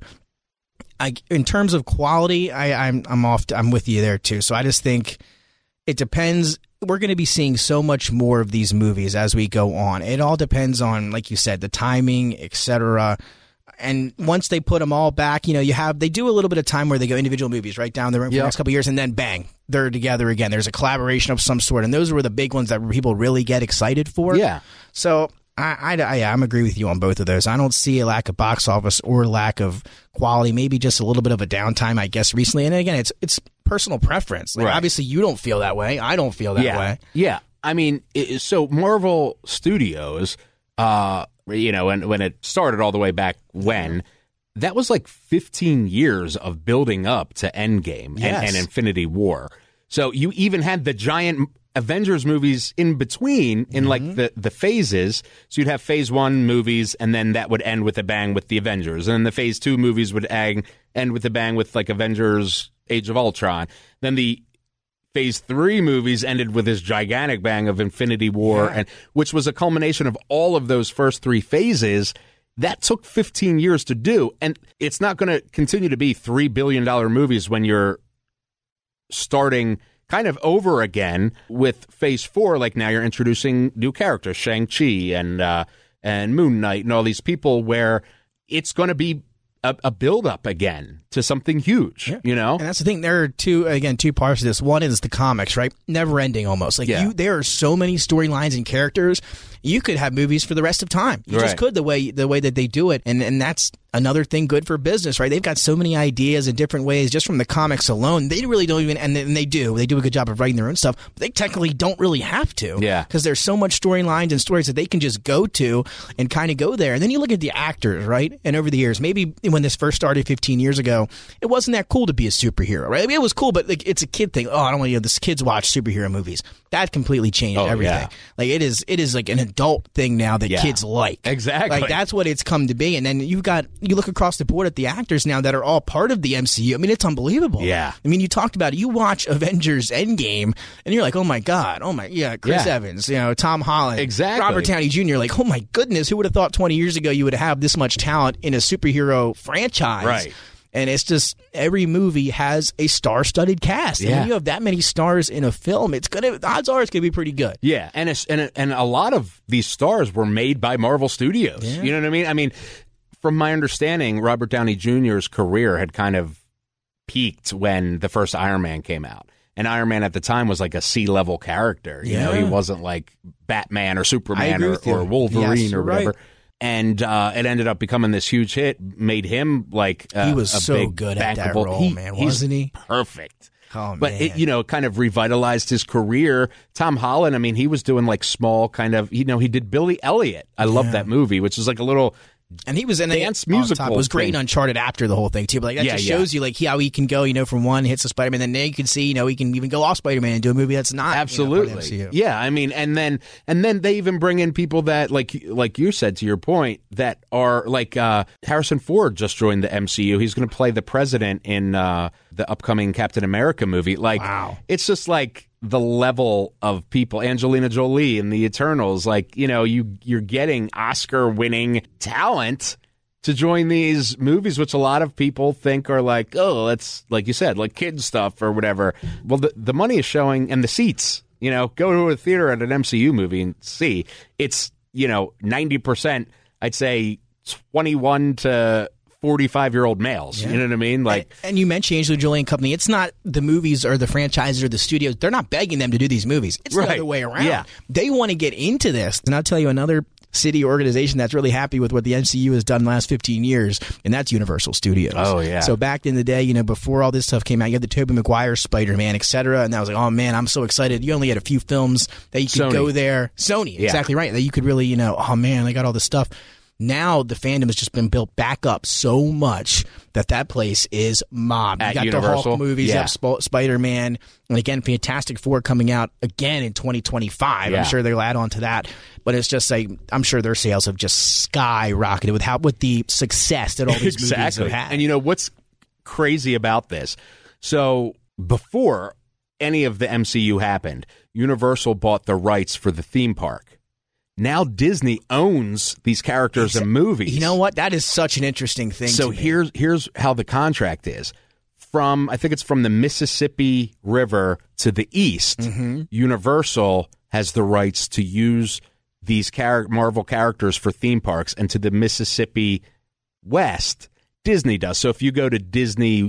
I, in terms of quality, I, I'm I'm off. To, I'm with you there too. So I just think it depends. We're going to be seeing so much more of these movies as we go on. It all depends on, like you said, the timing, et cetera. And once they put them all back, you know, you have they do a little bit of time where they go individual movies right down the road for yep. the next couple of years, and then bang, they're together again. There's a collaboration of some sort, and those were the big ones that people really get excited for. Yeah. So. I, I, I, I'm agree with you on both of those. I don't see a lack of box office or lack of quality. Maybe just a little bit of a downtime, I guess, recently. And again, it's it's personal preference. Like, right. Obviously, you don't feel that way. I don't feel that yeah. way. Yeah. I mean, it, so Marvel Studios, uh, you know, when, when it started all the way back when, that was like fifteen years of building up to Endgame yes. and, and Infinity War. So you even had the giant Avengers movies in between in mm-hmm. like the, the phases. So you'd have phase one movies, and then that would end with a bang with the Avengers. And then the phase two movies would end, end with a bang with like Avengers Age of Ultron. Then the phase three movies ended with this gigantic bang of Infinity War, yeah. and which was a culmination of all of those first three phases. That took fifteen years to do. And it's not going to continue to be three billion dollars movies when you're starting kind of over again with phase four. Like, now you're introducing new characters, Shang-Chi and uh, and Moon Knight and all these people, where it's going to be a, a build-up again to something huge, yeah. you know? And that's the thing. There are two, again, two parts of this. One is the comics, right? Never-ending almost. Like, yeah. you, there are so many storylines and characters. You could have movies for the rest of time. You right. just could, the way the way that they do it. And and that's another thing good for business, right? They've got so many ideas in different ways just from the comics alone. They really don't even, and they do. They do a good job of writing their own stuff, but they technically don't really have to. Yeah. Because there's so much storylines and stories that they can just go to and kind of go there. And then you look at the actors, right? And over the years, maybe when this first started fifteen years ago, it wasn't that cool to be a superhero, right? I mean, it was cool, but like, it's a kid thing. Oh, I don't want to, you know, this kids watch superhero movies. That completely changed oh, everything. Yeah. Like, it is, it is like an adult thing now that yeah. kids like. Exactly. Like, that's what it's come to be. And then you've got, you look across the board at the actors now that are all part of the M C U. I mean, it's unbelievable. Yeah. I mean, you talked about it. You watch Avengers Endgame, and you're like, oh my God, oh my, yeah, Chris yeah. Evans, you know, Tom Holland. Exactly. Robert Downey Junior Like, oh my goodness, who would have thought twenty years ago you would have this much talent in a superhero franchise? Right. And it's just, every movie has a star-studded cast. And yeah. when you have that many stars in a film, it's gonna, the odds are it's going to be pretty good. Yeah, and it's, and and a lot of these stars were made by Marvel Studios. Yeah. You know what I mean? I mean, from my understanding, Robert Downey Junior's career had kind of peaked when the first Iron Man came out. And Iron Man at the time was like a C-level character. You yeah. know, he wasn't like Batman or Superman or, or Wolverine yes, or whatever. Right. And uh, it ended up becoming this huge hit, made him like uh, he was a so big good bankable. at that role, he, man, wasn't he? Perfect. Oh, but man. it, you know, kind of revitalized his career. Tom Holland, I mean, he was doing like small kind of, you know, he did Billy Elliot. I love yeah. that movie, which is like a little. And he was in dance a musical. It was great thing. in Uncharted after the whole thing too. But like that yeah, just yeah. shows you like how he can go, you know, from one hits of Spider-Man, and then you can see, you know, he can even go off Spider-Man and do a movie that's not absolutely. You know, yeah, I mean, and then and then they even bring in people that like like you said, to your point, that are like uh, Harrison Ford just joined the M C U. He's going to play the president in uh, the upcoming Captain America movie. Like, wow. It's just like the level of people. Angelina Jolie in the Eternals. Like, you know, you you're getting Oscar-winning talent to join these movies, which a lot of people think are like, oh, it's like you said, like kid stuff or whatever. Well, the, the money is showing, and the seats, you know, go to a theater at an M C U movie and see. It's, you know, ninety percent, I'd say twenty-one to forty-five-year-old males. Yeah. You know what I mean? Like, and, and you mentioned Angela Jolie and Company. It's not the movies or the franchises or the studios. They're not begging them to do these movies. It's Right. the other way around. Yeah. They want to get into this. And I'll tell you another city organization that's really happy with what the M C U has done the last fifteen years, and that's Universal Studios. Oh, yeah. So back in the day, you know, before all this stuff came out, you had the Tobey Maguire Spider-Man, et cetera, and I was like, oh, man, I'm so excited. You only had a few films that you could Sony. go there. Sony, Yeah. exactly right. That you could really, you know, oh, man, they got all this stuff. Now the fandom has just been built back up so much that that place is mobbed. At You got Universal? the Hulk movies, Yeah. you have Sp- Spider-Man, and again, Fantastic Four coming out again in twenty twenty-five. Yeah. I'm sure they'll add on to that. But it's just like, I'm sure their sales have just skyrocketed with how with the success that all these exactly. movies have had. And you know what's crazy about this? So before any of the M C U happened, Universal bought the rights for the theme park. Now Disney owns these characters and movies. You know what? That is such an interesting thing. So to me. here's here's how the contract is. From I think it's from the Mississippi River to the east, Mm-hmm. Universal has the rights to use these char- Marvel characters for theme parks, and to the Mississippi west, Disney does. So if you go to Disneyland,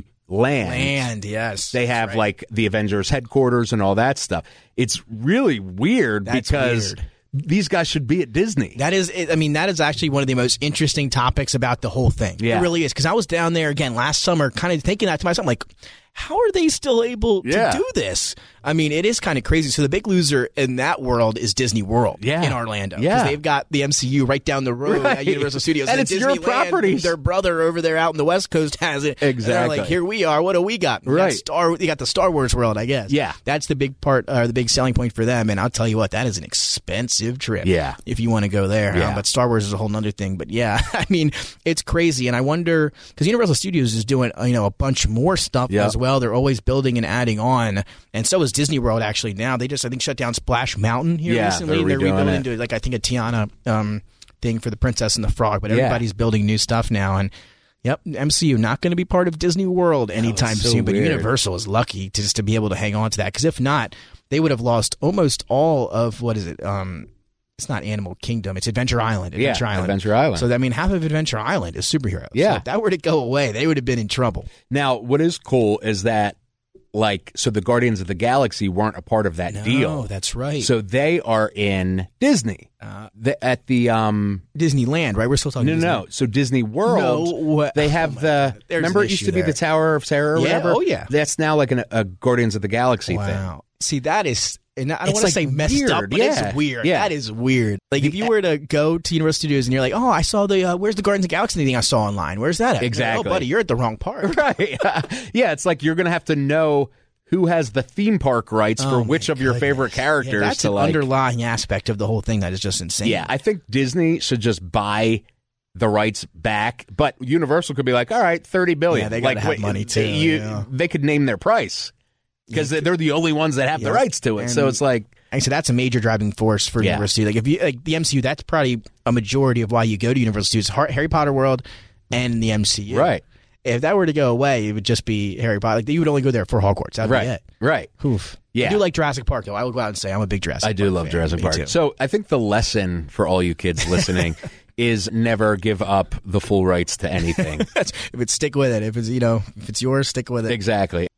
Land, yes, they that's have right. like the Avengers headquarters and all that stuff. It's really weird That's because weird. these guys should be at Disney. That is, I mean, that is actually one of the most interesting topics about the whole thing. Yeah. It really is. Because I was down there again last summer, kind of thinking that to myself, like, how are they still able Yeah. to do this? I mean, it is kind of crazy. So the big loser in that world is Disney World Yeah. in Orlando. Yeah. Because they've got the M C U right down the road Right. at Universal Studios. And then it's your Disneyland, properties. Their brother over there out in the West Coast has it. And they're Exactly. like, here we are. What do we got? We Right. Got Star, you got the Star Wars world, I guess. Yeah. That's the big part, uh, the big selling point for them. And I'll tell you what, that is an expensive trip. Yeah. If you want to go there. Yeah. Um, but Star Wars is a whole nother thing. But yeah, I mean, it's crazy. And I wonder, because Universal Studios is doing, uh, you know, a bunch more stuff Yep. as well. They're always building and adding on. And so is Disney World actually now. They just, I think, shut down Splash Mountain here Yeah, recently. they're They're redoing rebuilding it. to like, I think, a Tiana um, thing for the Princess and the Frog. But Yeah. everybody's building new stuff now. And yep, M C U not going to be part of Disney World anytime so soon. But weird. Universal is lucky to just to be able to hang on to that. Because if not, they would have lost almost all of, what is it? Um, it's not Animal Kingdom. It's Adventure Island. Yeah, Adventure Island. Adventure Island. So, I mean, half of Adventure Island is superheroes. Yeah. So if that were to go away, they would have been in trouble. Now, what is cool is that, like, so the Guardians of the Galaxy weren't a part of that deal. Oh, that's right. So they are in Disney. Uh, the, at the um Disneyland, right? We're still talking no Disney. no no. So Disney World, No, what- they oh have my the God. There's remember an it used issue to be there. the Tower of Terror or Yeah, whatever. oh, yeah. That's now like an, a Guardians of the Galaxy thing. Wow. See, that is, and I don't It's want to like say messed weird, up, but yeah. it's weird. Yeah. That is weird. Like, if you were to go to Universal Studios and you're like, oh, I saw the, uh, where's the Guardians of the Galaxy thing I saw online? Where's that at? Exactly. Oh, buddy, you're at the wrong part. Right. Yeah, it's like you're gonna have to know who has the theme park rights Oh, for my which of your goodness. favorite characters Yeah, that's to an like. underlying aspect of the whole thing that is just insane. Yeah, I think Disney should just buy the rights back, but Universal could be like, all right, thirty billion. Yeah, they gotta like, have wait, money, too, you- yeah. They could name their price because they're the only ones that have the Yeah. rights to it. So And- it's like, I said that's a major driving force for Yeah. Universal Studios. Like if you like the M C U, that's probably a majority of why you go to Universal Studios. Har- Harry Potter World and the M C U. right, If that were to go away, it would just be Harry Potter. Like you would only go there for Hogwarts. That'd right, be it. right. Oof. Yeah. I do like Jurassic Park though. I will go out and say I'm a big Jurassic. I do Park love fan. Jurassic Me Park. too. So I think the lesson for all you kids listening is never give up the full rights to anything. That's, if it's stick with it. If it's you know if it's yours, stick with it. Exactly.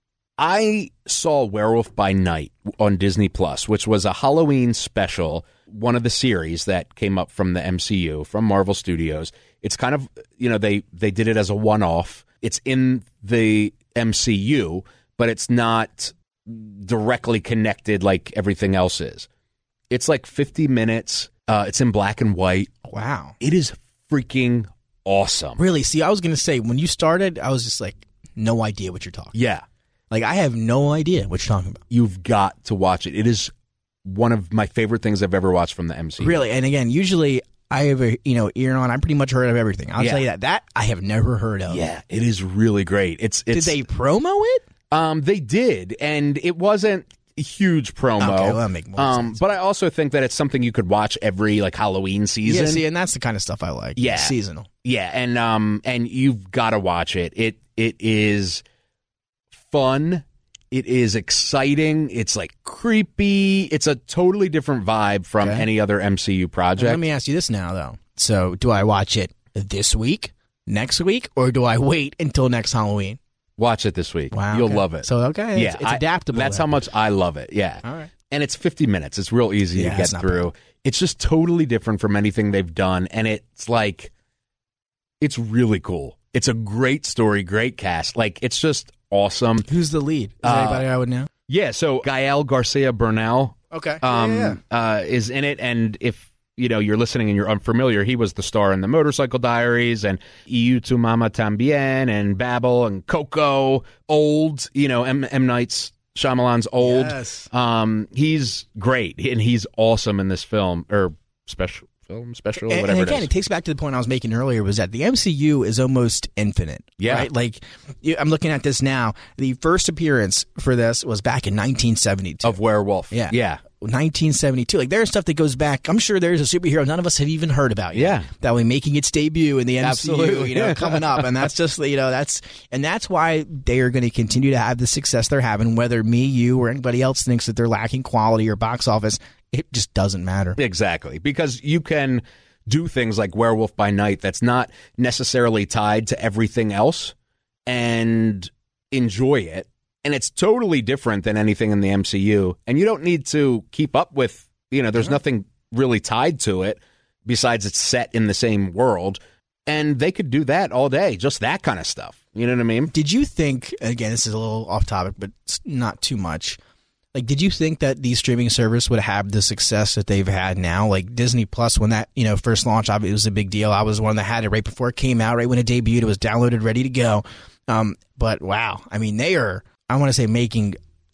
I saw Werewolf by Night on Disney Plus, which was a Halloween special, one of the series that came up from the M C U, from Marvel Studios. It's kind of, you know, they, they did it as a one-off. It's in the M C U, but it's not directly connected like everything else is. It's like fifty minutes. Uh, it's in black and white. Wow. It is freaking awesome. Really? See, I was gonna say when you started, I was just like, no idea what you're talking. Yeah. Like I have no idea what you're talking about. You've got to watch it. It is one of my favorite things I've ever watched from the M C U. Really, and again, usually I have a you know ear on. I'm pretty much heard of everything. I'll Yeah. tell you that. That I have never heard of. Yeah, it is really great. It's Did it's they promo it? um they did, and it wasn't a huge promo. Okay, well, that make more um, sense. But I also think that it's something you could watch every like Halloween season. Yeah, see, and that's the kind of stuff I like. Yeah. Seasonal. Yeah, and um and you've got to watch it. It it is fun. It is exciting. It's like creepy. It's a totally different vibe from Okay. any other M C U Now, project. let me ask you this now, though. So, do I watch it this week, next week, or do I wait until next Halloween? Watch it this week. Wow, You'll okay. love it. So, okay, yeah, it's, it's I- adaptable. That's then. how much I love it. Yeah. All right. And it's fifty minutes. It's real easy Yeah, to get it's not through. It's just totally different from anything they've done. And it's like, it's really cool. It's a great story, great cast. Like, it's just awesome. Who's the lead? Is Uh, there anybody I would know? Yeah, so Gael Garcia Bernal Okay. um, yeah, yeah. Uh, is in it. And if you know you're listening and you're unfamiliar, he was the star in The Motorcycle Diaries and Y Tu Mama Tambien and Babel and Coco, Old, you know, M. M. Night's Shyamalan's Old. Yes. Um, he's great, and he's awesome in this film, or special film, special, And, whatever and again, it it, is. takes back to the point I was making earlier, was that the M C U is almost infinite. Yeah. Right? Like, you- I'm looking at this now. The first appearance for this was back in nineteen seventy-two. Of Werewolf. Yeah. Yeah. nineteen seventy-two. Like, there's stuff that goes back. I'm sure there's a superhero none of us have even heard about yet. Yeah. That way making its debut in the M C U, Absolutely. you know, coming up. And that's just, you know, that's, and that's why they are going to continue to have the success they're having, whether me, you, or anybody else thinks that they're lacking quality or box office. It just doesn't matter. Exactly, because you can do things like Werewolf by Night that's not necessarily tied to everything else and enjoy it. And it's totally different than anything in the M C U. And you don't need to keep up with, you know, there's nothing really tied to it besides it's set in the same world. And they could do that all day, just that kind of stuff. You know what I mean? Did you think, again, this is a little off topic, but it's not too much. Like, did you think that these streaming service would have the success that they've had now? Like Disney Plus, when that, you know, first launched, obviously it was a big deal. I was one that had it right before it came out, right when it debuted. It was downloaded, ready to go. Um, but wow, I mean, they are, I want to say, making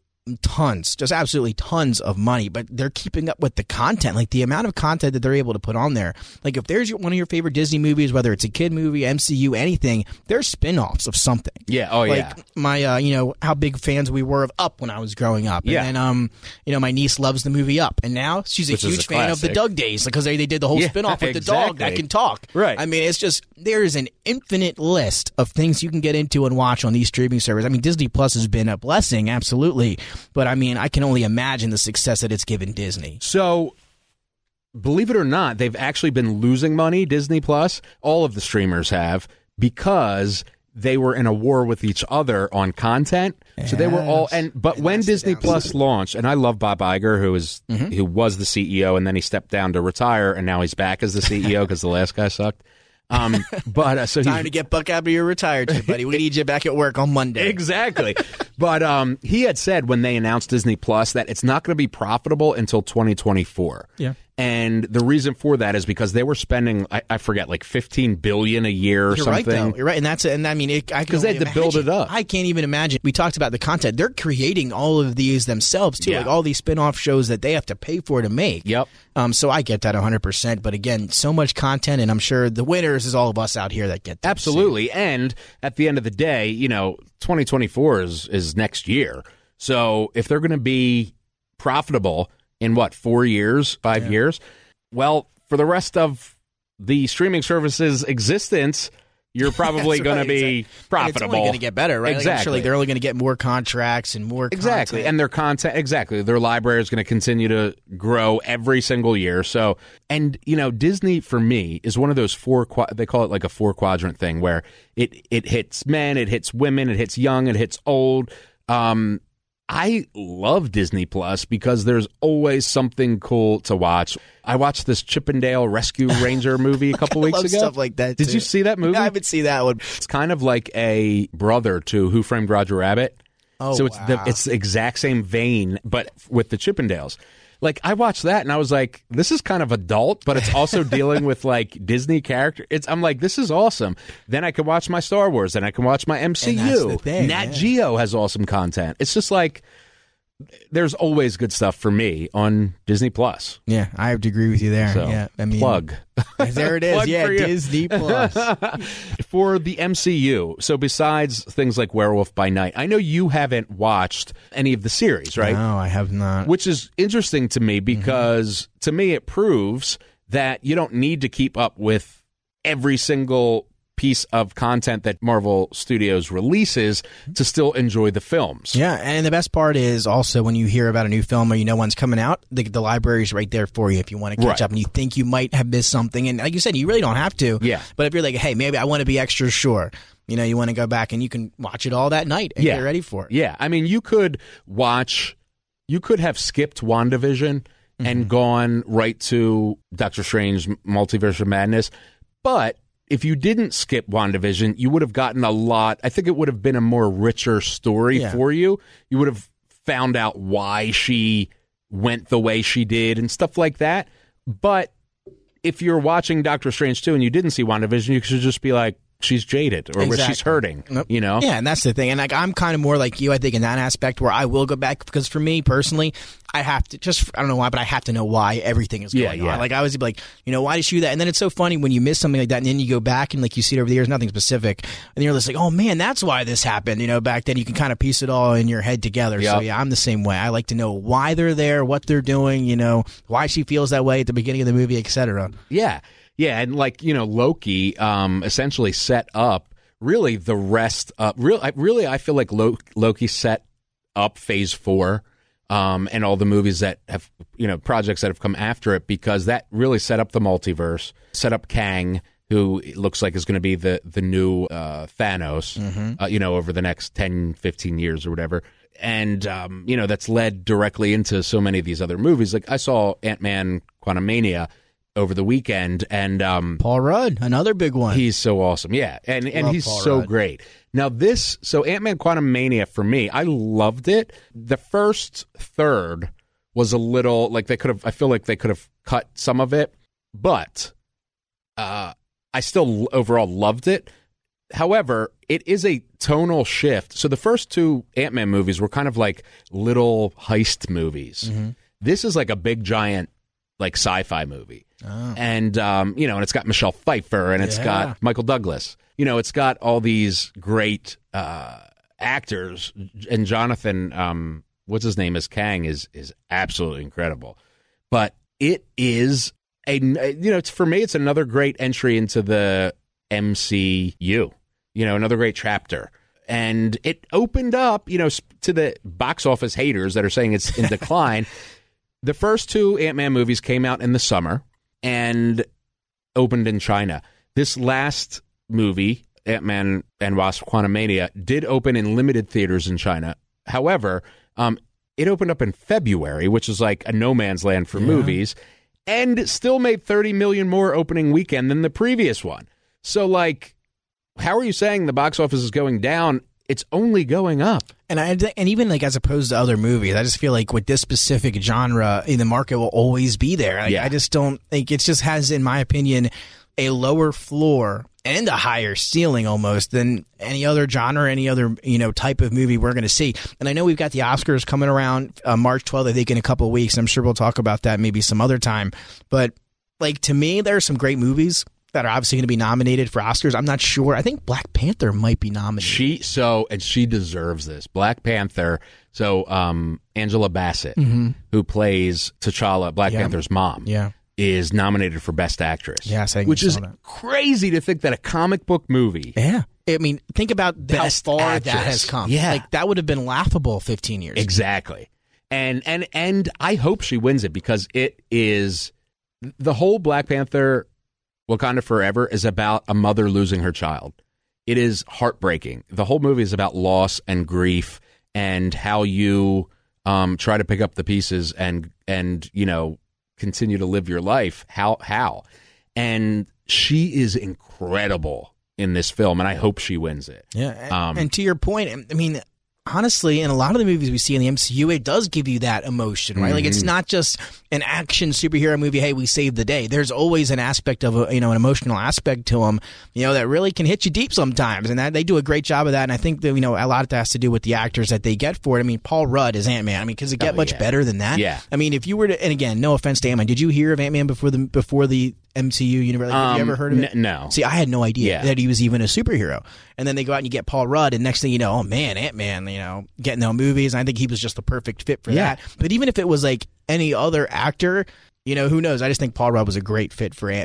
tons, just absolutely tons of money, but they're keeping up with the content, like the amount of content that they're able to put on there. Like, if there's your, one of your favorite Disney movies, whether it's a kid movie, M C U, anything, there's spin-offs of something. Yeah. Oh, Like yeah. my, uh, you know, how big fans we were of Up when I was growing up. Yeah. And then, um, you know, my niece loves the movie Up, and now she's a Which is huge a fan of the classic. Doug Days because they, they did the whole Yeah, spin-off with the dog that exactly. can talk. Right. I mean, it's just, there's an infinite list of things you can get into and watch on these streaming services. I mean, Disney Plus has been a blessing, absolutely. But I mean, I can only imagine the success that it's given Disney. So, believe it or not, they've actually been losing money, Disney Plus. All of the streamers have, because they were in a war with each other on content. So they were all, and but And when that's the Disney downside. Plus launched, and I love Bob Iger, who is Mm-hmm. who was the C E O, and then he stepped down to retire, and now he's back as the C E O because the last guy sucked. Um, but uh, so he Time to get Buck out of your retired, buddy. We need you back at work on Monday. Exactly. But um, he had said when they announced Disney Plus that it's not going to be profitable until twenty twenty-four. Yeah. And the reason for that is because they were spending, I, I forget, like fifteen billion dollars a year or You're something. right, though. You're right, and that's and I mean, it, I Because they can had to build imagine- it up. I can't even imagine. We talked about the content; they're creating all of these themselves too, Yeah. like all these spin-off shows that they have to pay for to make. Yep. Um. So I get that one hundred percent. But again, so much content, and I'm sure the winners is all of us out here that get that. Absolutely. And at the end of the day, you know, twenty twenty-four is, is next year. So if they're going to be profitable in what, four years, five years? Well, for the rest of the streaming service's existence, you're probably That's going right, to be exactly. profitable. And it's only going to get better, right? Like, I'm Exactly. sure like, they're only going to get more contracts and more Exactly. content. And their content, exactly. Their library is going to continue to grow every single year. So, and, you know, Disney for me is one of those four, qua- they call it like a four quadrant thing where it, it hits men, it hits women, it hits young, it hits old. Um, I love Disney Plus because there's always something cool to watch. I watched this Chippendale Rescue Ranger movie a couple I weeks love ago. stuff like that. Did too. you see that movie? I haven't seen that one. It's kind of like a brother to Who Framed Roger Rabbit. Oh, so it's the wow. it's the exact same vein, but with the Chippendales. Like, I watched that and I was like, this is kind of adult, but it's also dealing with like Disney character. It's I'm like, this is awesome. Then I can watch my Star Wars, then I can watch my M C U. And that's the thing, Nat yeah. Geo has awesome content. It's just like there's always good stuff for me on Disney Plus. Yeah, I have to agree with you there. So, yeah, I mean, plug. There it is. Plug Yeah, for you. Disney Plus. For the M C U, so besides things like Werewolf by Night, I know you haven't watched any of the series, right? No, I have not. Which is interesting to me because to me it proves that you don't need to keep up with every single piece of content that Marvel Studios releases to still enjoy the films. Yeah, and the best part is also when you hear about a new film or you know one's coming out, the, the library's right there for you if you want to catch Right. up and you think you might have missed something. And like you said, you really don't have to. Yeah. But if you're like, hey, maybe I want to be extra sure, you know, you want to go back and you can watch it all that night and Yeah. get ready for it. Yeah, I mean, you could watch, you could have skipped WandaVision and gone right to Doctor Strange Multiverse of Madness, but if you didn't skip WandaVision, you would have gotten a lot. I think it would have been a more richer story Yeah. for you. You would have found out why she went the way she did and stuff like that. But if you're watching Doctor Strange two and you didn't see WandaVision, you should just be like, she's jaded or Exactly. she's hurting, Nope. you know? Yeah, and that's the thing. And like I'm kind of more like you, I think, in that aspect where I will go back because for me personally, I have to just I don't know why, but I have to know why everything is going Yeah, yeah. on. Like I always be like, you know, why did she do that? And then it's so funny when you miss something like that, and then you go back and like you see it over the years, nothing specific, and you're just like, oh man, that's why this happened. You know, back then you can kind of piece it all in your head together. So Yep. yeah, I'm the same way. I like to know why they're there, what they're doing, you know, why she feels that way at the beginning of the movie, et cetera. Yeah. Yeah. And like, you know, Loki um, essentially set up really the rest of real I, really I feel like Lo- Loki set up phase four um, and all the movies that have, you know, projects that have come after it, because that really set up the multiverse, set up Kang, who it looks like is going to be the, the new uh, Thanos, Mm-hmm. uh, you know, over the next ten, fifteen years or whatever. And, um, you know, that's led directly into so many of these other movies. Like I saw Ant-Man Quantumania over the weekend, and um, Paul Rudd, another big one. he's so awesome. Yeah, and, and Love he's Paul so Rudd. great. Now this, so Ant-Man Quantumania for me, I loved it. The first third was a little, like they could have, I feel like they could have cut some of it, but uh, I still overall loved it. However, it is a tonal shift. So the first two Ant-Man movies were kind of like little heist movies. Mm-hmm. This is like a big giant like sci-fi movie. Oh. And um, you know, and it's got Michelle Pfeiffer and it's Yeah. got Michael Douglas. You know, it's got all these great uh, actors, and Jonathan, um, what's his name, as Kang is is absolutely incredible. But it is a, you know, it's for me, it's another great entry into the M C U. You know, another great chapter. And it opened up, you know, to the box office haters that are saying it's in decline. The first two Ant-Man movies came out in the summer and opened in China. This last movie, Ant-Man and Wasp Quantumania, did open in limited theaters in China. However, um, it opened up in February, which is like a no man's land for Yeah. movies, and it still made thirty million dollars more opening weekend than the previous one. So, like, how are you saying the box office is going down? It's only going up. And I and even like as opposed to other movies, I just feel like with this specific genre, in the market will always be there. Like, Yeah. I just don't think it just has, in my opinion, a lower floor and a higher ceiling almost than any other genre, any other you know type of movie we're going to see. And I know we've got the Oscars coming around uh, March twelfth, I think, in a couple of weeks. I'm sure we'll talk about that maybe some other time. But like to me, there are some great movies that are obviously going to be nominated for Oscars. I'm not sure. I think Black Panther might be nominated. She so and she deserves this. Black Panther. So um, Angela Bassett, who plays T'Challa, Black Yeah. Panther's mom, Yeah. is nominated for Best Actress. Yes, I think which I is saw that. crazy to think that a comic book movie. Yeah. I mean, think about Best how far actress. that has come. Yeah. Like, that would have been laughable fifteen years ago. Exactly. And and and I hope she wins it, because it is the whole Black Panther Wakanda Forever is about a mother losing her child. It is heartbreaking. The whole movie is about loss and grief and how you um, try to pick up the pieces and and you know continue to live your life. How how and she is incredible in this film, and I hope she wins it. Yeah. And, Um, and to your point, I mean, honestly, in a lot of the movies we see in the M C U, it does give you that emotion, right? Like, it's not just an action superhero movie, hey, we saved the day. There's always an aspect of, a, you know, an emotional aspect to them, you know, that really can hit you deep sometimes. And that they do a great job of that. And I think that, you know, a lot of that has to do with the actors that they get for it. I mean, Paul Rudd is Ant-Man. I mean, does it get Oh, much yeah. better than that? Yeah. I mean, if you were to, and again, no offense to Ant-Man, did you hear of Ant-Man before the, before the M C U universe? Like, have you Um, ever heard of it? n- no. See, I had no idea Yeah. that he was even a superhero. And then they go out and you get Paul Rudd, and next thing you know, oh man, Ant-Man, you know, getting the movies. And I think he was just the perfect fit for Yeah. that. But even if it was like any other actor, you know, who knows? I just think Paul Rudd was a great fit for Ant-Man.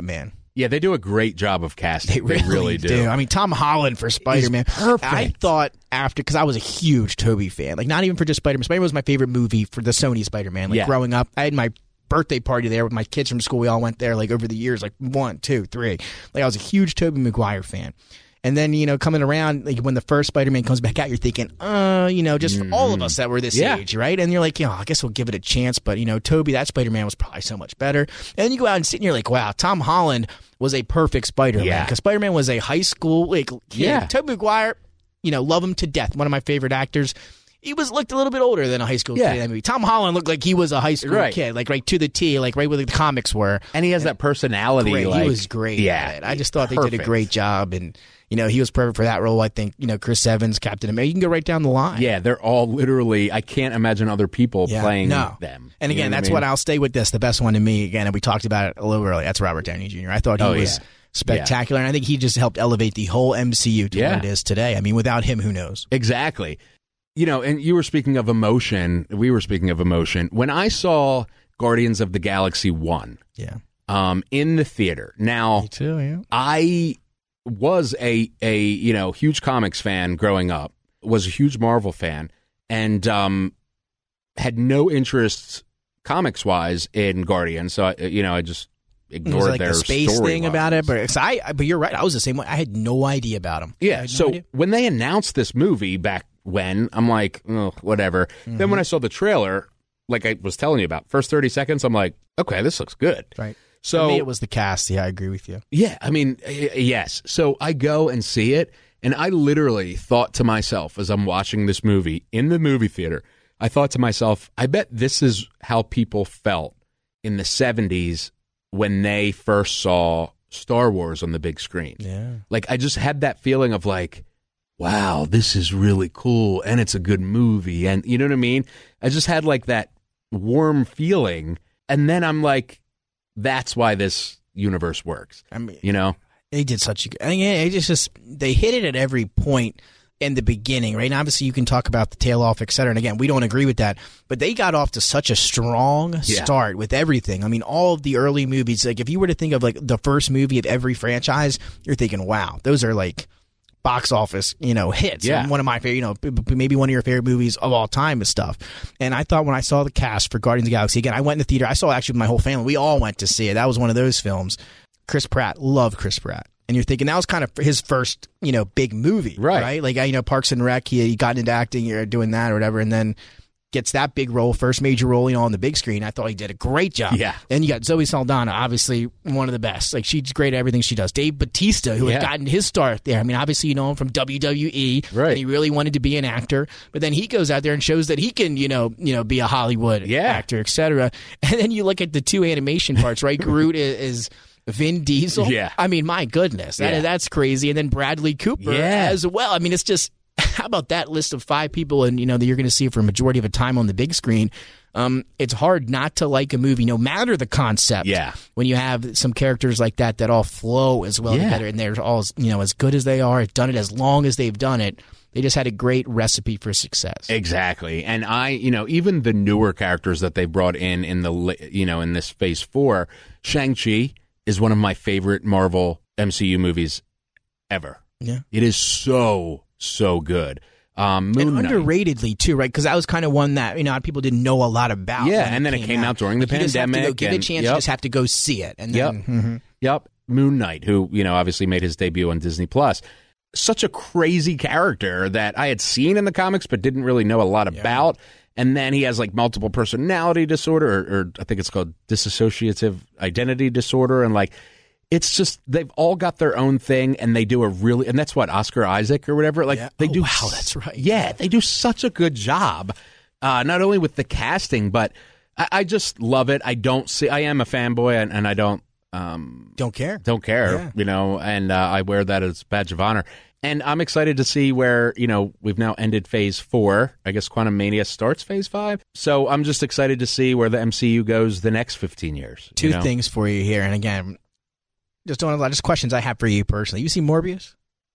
Yeah, they do a great job of casting. They really, they really do. do. I mean, Tom Holland for Spider-Man. Perfect. I thought after, because I was a huge Tobey fan, like not even for just Spider-Man. Spider-Man was my favorite movie for the Sony Spider-Man. Like Yeah. growing up, I had my birthday party there with my kids from school. We all went there like over the years, like one, two, three. Like I was a huge Tobey Maguire fan. And then, you know, coming around, like when the first Spider-Man comes back out, you're thinking, uh, you know, just for all of us that were this Yeah. age, right? And you're like, you know, I guess we'll give it a chance. But, you know, Tobey, that Spider-Man was probably so much better. And then you go out and sit and you're like, wow, Tom Holland was a perfect Spider-Man. Yeah. Because Spider-Man was a high school, like, kid. Yeah. Tobey Maguire, you know, love him to death. One of my favorite actors. He was looked a little bit older than a high school Yeah. kid in that movie. Tom Holland looked like he was a high school Right. kid, like right to the T, like right where the comics were. And he has that personality. Great. Like, he was great. Yeah. at it. I just thought they did a Perfect. great job, and you know he was perfect for that role. I think you know Chris Evans, Captain America. You can go right down the line. Yeah, they're all literally, I can't imagine other people Yeah. playing no. them. And You again, know that's I mean? what I'll stay with this. The best one to me, again, and we talked about it a little earlier. That's Robert Downey Junior I thought he Oh, was yeah. spectacular, and I think he just helped elevate the whole M C U to Yeah. what it is today. I mean, without him, who knows? Exactly. You know, and you were speaking of emotion. We were speaking of emotion. When I saw Guardians of the Galaxy one Yeah, um, in the theater, now too. Yeah, I was a a you know huge comics fan growing up, was a huge Marvel fan, and um, had no interest comics wise in Guardians. So I, you know, I just it ignored was like their the space story thing lines. about it, but 'cause I, but you're right. I was the same way. I had no idea about him. I Yeah. had no So idea. when they announced this movie back when, I'm like, oh, whatever. Mm-hmm. Then when I saw the trailer, like I was telling you about, first thirty seconds, I'm like, okay, this looks good. Right. So For me, it was the cast. Yeah, I agree with you. yeah, I mean, y- yes. So I go and see it, and I literally thought to myself as I'm watching this movie in the movie theater, I thought to myself, I bet this is how people felt in the seventies when they first saw Star Wars on the big screen. Yeah. Like, I just had that feeling of like, wow, this is really cool, and it's a good movie, and you know what I mean? I just had like that warm feeling, and then I'm like, that's why this universe works. I mean, You know? they did such a good. I mean, it just, just they hit it at every point in the beginning, right? And obviously, you can talk about the tail off, et cetera. And again, we don't agree with that, but they got off to such a strong Yeah. start with everything. I mean, all of the early movies. Like, if you were to think of like the first movie of every franchise, you're thinking, wow, those are like box office, you know, hits. Yeah. And one of my favorite, you know, b- b- maybe one of your favorite movies of all time and stuff. And I thought when I saw the cast for Guardians of the Galaxy, again, I went in the theater. I saw it actually with my whole family. We all went to see it. That was one of those films. Chris Pratt, love Chris Pratt. And you're thinking that was kind of his first, you know, big movie, Right. right? Like, you know, Parks and Rec, he, he got into acting or doing that or whatever, and then gets that big role, first major role, you know, on the big screen. I thought he did a great job. Yeah. And you got Zoe Saldana, obviously one of the best. Like, she's great at everything she does. Dave Bautista, who Yeah. had gotten his start there. I mean, obviously you know him from W W E, Right. and he really wanted to be an actor. But then he goes out there and shows that he can, you know, you know, be a Hollywood Yeah. actor, et cetera. And then you look at the two animation parts, right? Groot is, is Vin Diesel. Yeah. I mean, my goodness, that, Yeah. that's crazy. And then Bradley Cooper Yeah. as well. I mean, it's just, how about that list of five people, and you know that you're going to see for a majority of the time on the big screen? Um, it's hard not to like a movie, no matter the concept. Yeah. When you have some characters like that that all flow as well Yeah. together, and they're all you know as good as they are, done it as long as they've done it. They just had a great recipe for success. Exactly. And I, you know, even the newer characters that they brought in in the, li- you know, in this phase four, Shang-Chi is one of my favorite Marvel M C U movies ever. Yeah. It is so, so good. Um, Moon And Knight. underratedly too, right? Because that was kind of one that you know people didn't know a lot about. Yeah, when and then it came out during the You just have to go pandemic, give it a and- chance. yep. You just have to go see it. And Yep. then, Mhm. Yep. Moon Knight, who, you know, obviously made his debut on Disney Plus. Such a crazy character that I had seen in the comics but didn't really know a lot about. And then he has like multiple personality disorder, or, or I think it's called dissociative identity disorder. And like, it's just, they've all got their own thing, and they do a really, and that's what, Oscar Isaac or whatever. Like, Yeah. they Oh, do. wow, that's right. Yeah, they do such a good job, uh, not only with the casting, but I, I just love it. I don't see, I am a fanboy, and, and I don't, um, Don't care. don't care, Yeah. you know, and uh, I wear that as a badge of honor. And I'm excited to see where, you know, we've now ended phase four. I guess Quantum Mania starts phase five. So I'm just excited to see where the M C U goes the next fifteen years. Two you know? things for you here, and again, just don't just questions I have for you personally. You see Morbius?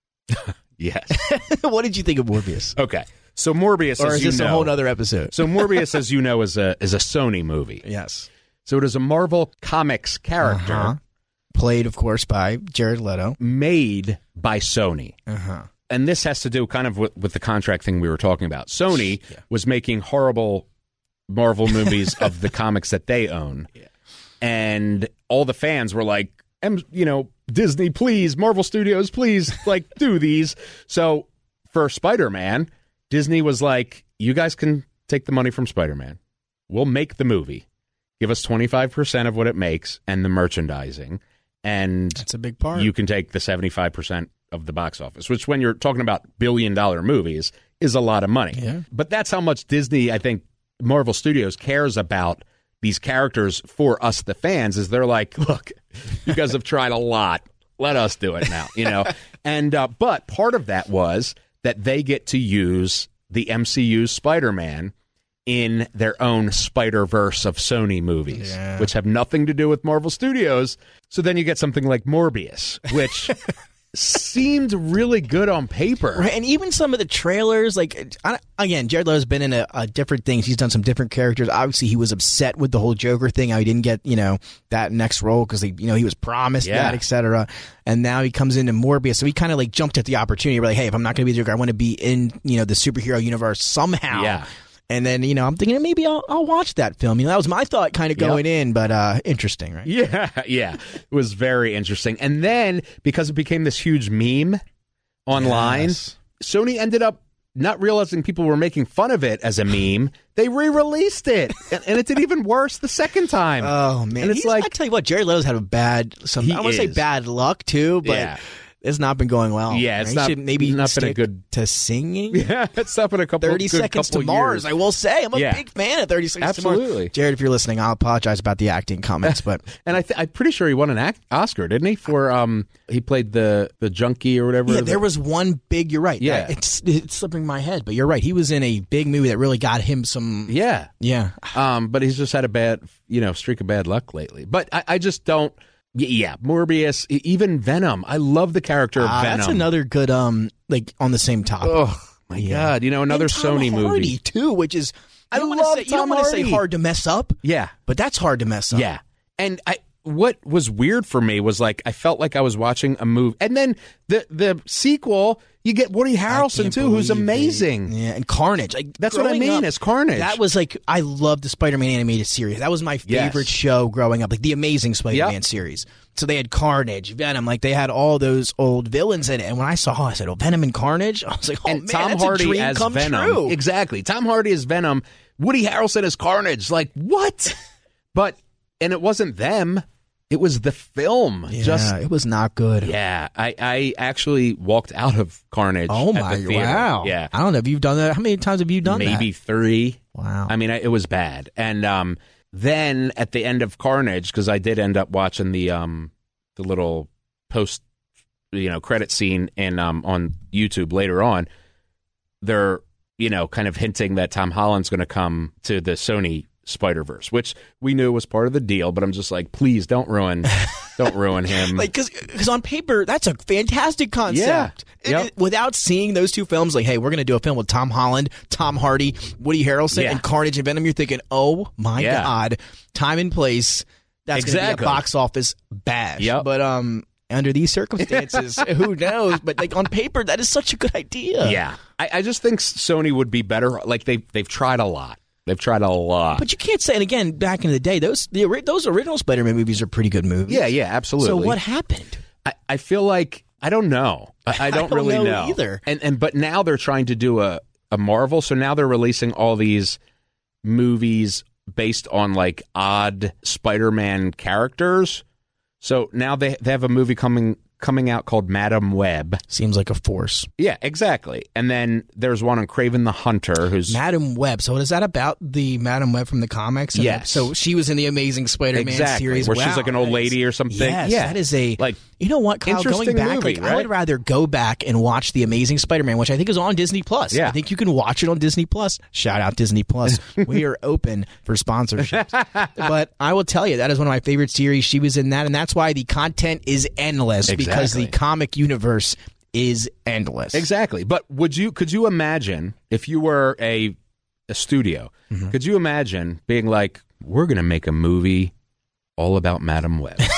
Yes. What did you think of Morbius? Okay. So Morbius, Or as is you this know, a whole other episode? so Morbius, as you know, is a is a Sony movie. Yes. So it is a Marvel Comics character Uh-huh. played, of course, by Jared Leto. Made by Sony. Uh-huh. And this has to do kind of with, with the contract thing we were talking about. Sony yeah. was making horrible Marvel movies of the comics that they own. Yeah. And all the fans were like, you know, Disney, please, Marvel Studios, please, like, do these. So for Spider-Man, Disney was like, you guys can take the money from Spider-Man. We'll make the movie. Give us twenty-five percent of what it makes and the merchandising. And that's a big part. You can take the seventy-five percent of the box office, which when you're talking about billion-dollar movies is a lot of money. Yeah. But that's how much Disney, I think, Marvel Studios cares about these characters for us, the fans, is they're like, look, you guys have tried a lot. Let us do it now, you know? and uh, But part of that was that they get to use the M C U's Spider-Man in their own Spider-Verse of Sony movies, yeah. which have nothing to do with Marvel Studios. So then you get something like Morbius, which seemed really good on paper. Right, and even some of the trailers, like, I, again, Jared Leto's been in a, a different things. He's done some different characters. Obviously, he was upset with the whole Joker thing, how he didn't get, you know, that next role because, you know, he was promised yeah. that, et cetera. And now he comes into Morbius. So he kind of, like, jumped at the opportunity. We're like, hey, if I'm not going to be the Joker, I want to be in, you know, the superhero universe somehow. Yeah. And then, you know, I'm thinking maybe I'll, I'll watch that film. You know, that was my thought kind of going yep. in, but uh, interesting, right? Yeah, yeah. It was very interesting. And then, because it became this huge meme online, yes. Sony ended up not realizing people were making fun of it as a meme. They re-released it, and, and it did even worse the second time. Oh, man. And it's He's, like, I tell you what, Jared Leto's had a bad, some, I want to say bad luck, too, but... Yeah. It's not been going well. Yeah, it's right? not, should maybe not stick been a good to singing. Yeah, it's not been a couple thirty good seconds couple to Mars. years. I will say, I'm a yeah. big fan of thirty seconds Absolutely. to Mars. Jared, if you're listening, I'll apologize about the acting comments, but and I th- I'm pretty sure he won an act- Oscar, didn't he? For um, he played the the junkie or whatever. Yeah, there was one big. You're right. Yeah, it's it's slipping my head, but you're right. He was in a big movie that really got him some. Yeah, yeah. Um, but he's just had a bad, you know, streak of bad luck lately. But I, I just don't. Yeah, Morbius, even Venom. I love the character of uh, Venom. That's another good, um, like on the same topic. Oh my yeah. God! You know, another and Tom Sony Hardy movie too, which is I don't love say, Tom You don't want to say Hardy. hard to mess up. Yeah, but that's hard to mess up. Yeah, and I. What was weird for me was like I felt like I was watching a movie, and then the the sequel. You get Woody Harrelson too, who's amazing. It. Yeah, and Carnage. Like that's what I mean. Up, as Carnage. That was like I loved the Spider-Man animated series. That was my favorite yes. show growing up. Like the Amazing Spider-Man yep. series. So they had Carnage, Venom. Like they had all those old villains in it. And when I saw, oh, I said, "Oh, Venom and Carnage." I was like, "Oh and man, Tom that's Hardy a dream as come Venom." True. Exactly. Tom Hardy as Venom. Woody Harrelson as Carnage. Like what? But and it wasn't them. It was the film. Yeah, Just it was not good. Yeah, I, I actually walked out of Carnage. Oh at my the theater. wow! Yeah, I don't know if you've done that. How many times have you done Maybe that? Maybe three. Wow. I mean, it was bad. And um, then at the end of Carnage, because I did end up watching the um, the little post, you know, credit scene in um on YouTube later on. They're you know kind of hinting that Tom Holland's going to come to the Sony Spider-Verse, which we knew was part of the deal, but I'm just like, please don't ruin, don't ruin him. Like, because on paper, that's a fantastic concept. Yeah. Yep. It, it, without seeing those two films, like, hey, we're going to do a film with Tom Holland, Tom Hardy, Woody Harrelson, yeah. and Carnage and Venom, you're thinking, oh my yeah. God, time and place, that's exactly. going to be a box office bash. Yep. But um, under these circumstances, who knows? But like on paper, that is such a good idea. Yeah, I, I just think Sony would be better. Like they they've tried a lot. They've tried a lot. But you can't say, and again, back in the day, those the, those original Spider-Man movies are pretty good movies. Yeah, yeah, absolutely. So what happened? I, I feel like, I don't know. I, I, don't, I don't really know, know either. And and But now they're trying to do a, a Marvel, so now they're releasing all these movies based on like odd Spider-Man characters. So now they they have a movie coming coming out called Madam Web. Seems like a force. Yeah, exactly. And then there's one on Kraven the Hunter, who's Madam Web. So is that about the Madam Web from the comics? And yes. So she was in the Amazing Spider-Man exactly, series, where wow, she's like an old lady or something. Yes, yeah, that is a like you know what, Kyle? Going interesting back, movie, like, right? I would rather go back and watch the Amazing Spider-Man, which I think is on Disney Plus. Yeah. I think you can watch it on Disney Plus. Shout out Disney Plus. We are open for sponsorships. But I will tell you, that is one of my favorite series. She was in that, and that's why the content is endless exactly. because the comic universe is endless. Exactly. But would you could you imagine if you were a a studio, mm-hmm. could you imagine being like, we're going to make a movie all about Madam Web?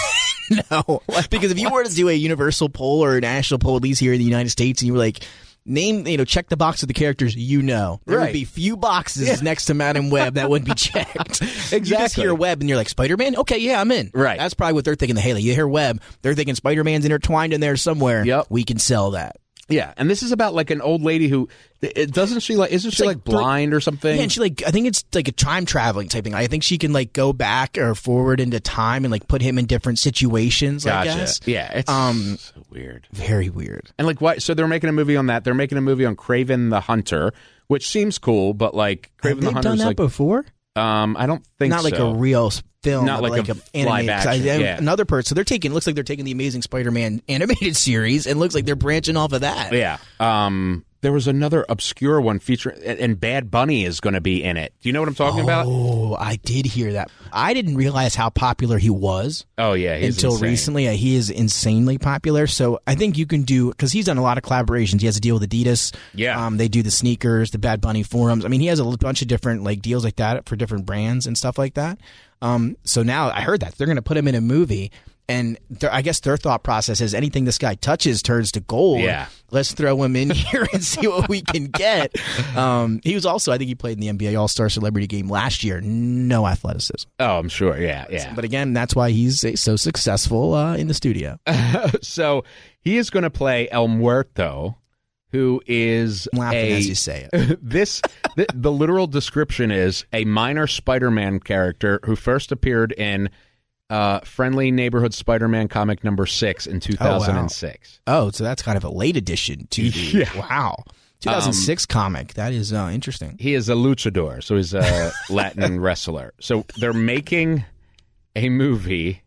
No, because if you were to do a universal poll or a national poll, at least here in the United States, and you were like, name, you know, check the box of the characters you know. There Right. would be few boxes yeah. next to Madam Web that wouldn't be checked. Exactly. You just hear Web and you're like, Spider-Man? Okay, yeah, I'm in. Right. That's probably what they're thinking. Hey, you hear Web, they're thinking Spider-Man's intertwined in there somewhere. Yep. We can sell that. Yeah, and this is about like an old lady who it doesn't she like isn't she like like blind or something? Yeah, and she like I think it's like a time traveling type thing. I think she can like go back or forward into time and like put him in different situations. Gotcha. I guess. Yeah, it's Um, so weird. Very weird. And like why? So they're making a movie on that. They're making a movie on Kraven the Hunter, which seems cool, but like Kraven Have the they Hunter done is that like before? um, I don't think Not so. like a real film, Not but like like, a a live animated. 'cause action, I, yeah. Another part. So they're taking. Looks like they're taking the Amazing Spider-Man animated series, and looks like they're branching off of that. Yeah. Um, there was another obscure one featuring, and Bad Bunny is going to be in it. Do you know what I'm talking about? Oh, I did hear that. I didn't realize how popular he was. Oh yeah, he's until insane. recently. Yeah, he is insanely popular. So I think you can do, because he's done a lot of collaborations. He has a deal with Adidas. Yeah. Um, they do the sneakers, the Bad Bunny forums. I mean, he has a bunch of different like deals like that for different brands and stuff like that. Um, so now I heard that they're going to put him in a movie. And I guess their thought process is anything this guy touches turns to gold. Yeah. Let's throw him in here and see what we can get. Um, he was also, I think he played in the N B A All-Star Celebrity Game last year. No athleticism. Oh, I'm sure. Yeah, yeah. But again, that's why he's so successful uh, in the studio. So he is going to play El Muerto, who is I'm laughing a, as you say it. this the, the literal description is a minor Spider-Man character who first appeared in uh, Friendly Neighborhood Spider-Man comic number six in two thousand six. Oh, wow. Oh, so that's kind of a late addition to the Yeah. wow. two thousand six um, comic. That is uh, interesting. He is a luchador, so he's a Latin wrestler. So they're making a movie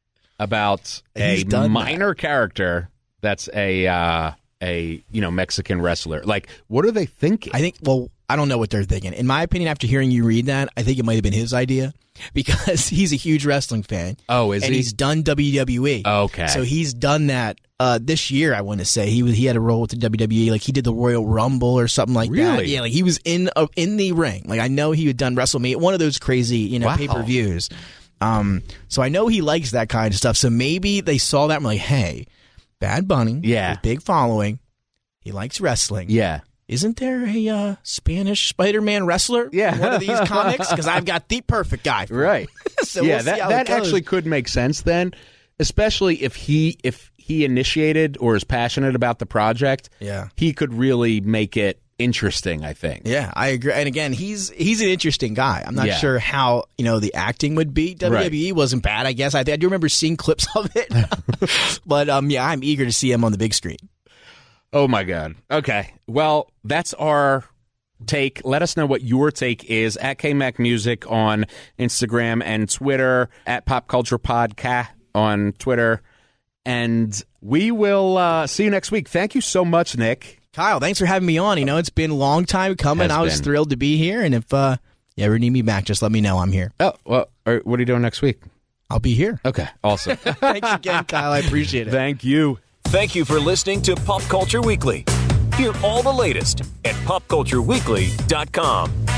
about He's a done minor that. character that's a uh, a you know Mexican wrestler. Like, what are they thinking? I think. Well, I don't know what they're thinking. In my opinion, after hearing you read that, I think it might have been his idea because he's a huge wrestling fan. Oh, is and he? he's done W W E. Okay, so he's done that uh, this year. I want to say he was he had a role with the W W E, like he did the Royal Rumble or something like Really? that. Yeah, like he was in a, in the ring. Like I know he had done WrestleMania, one of those crazy you know Wow. pay per views. Um, so I know he likes that kind of stuff. So maybe they saw that and were like, hey, Bad Bunny, Yeah. with big following, he likes wrestling. yeah. Isn't there a uh, Spanish Spider-Man wrestler? Yeah. in one of these comics, because I've got the perfect guy. For Right. it. so yeah, we'll see that how that it goes. actually could make sense then, especially if he if he initiated or is passionate about the project. Yeah. He could really make it interesting, I think. Yeah, I agree. And again, he's he's an interesting guy. I'm not Yeah. sure how you know the acting would be. W W E wasn't bad, I guess. I, I do remember seeing clips of it, but um, yeah, I'm eager to see him on the big screen. Oh my God. Okay. Well, that's our take. Let us know what your take is at K Mac Music on Instagram and Twitter, at Pop Culture Podcast on Twitter. And we will uh, see you next week. Thank you so much, Nick. Kyle, thanks for having me on. You know, it's been a long time coming. Has I was been. thrilled to be here. And if uh, you ever need me back, just let me know. I'm here. Oh, well, all right, what are you doing next week? I'll be here. Okay. Awesome. Thanks again, Kyle. I appreciate it. Thank you. Thank you for listening to Pop Culture Weekly. Hear all the latest at pop culture weekly dot com.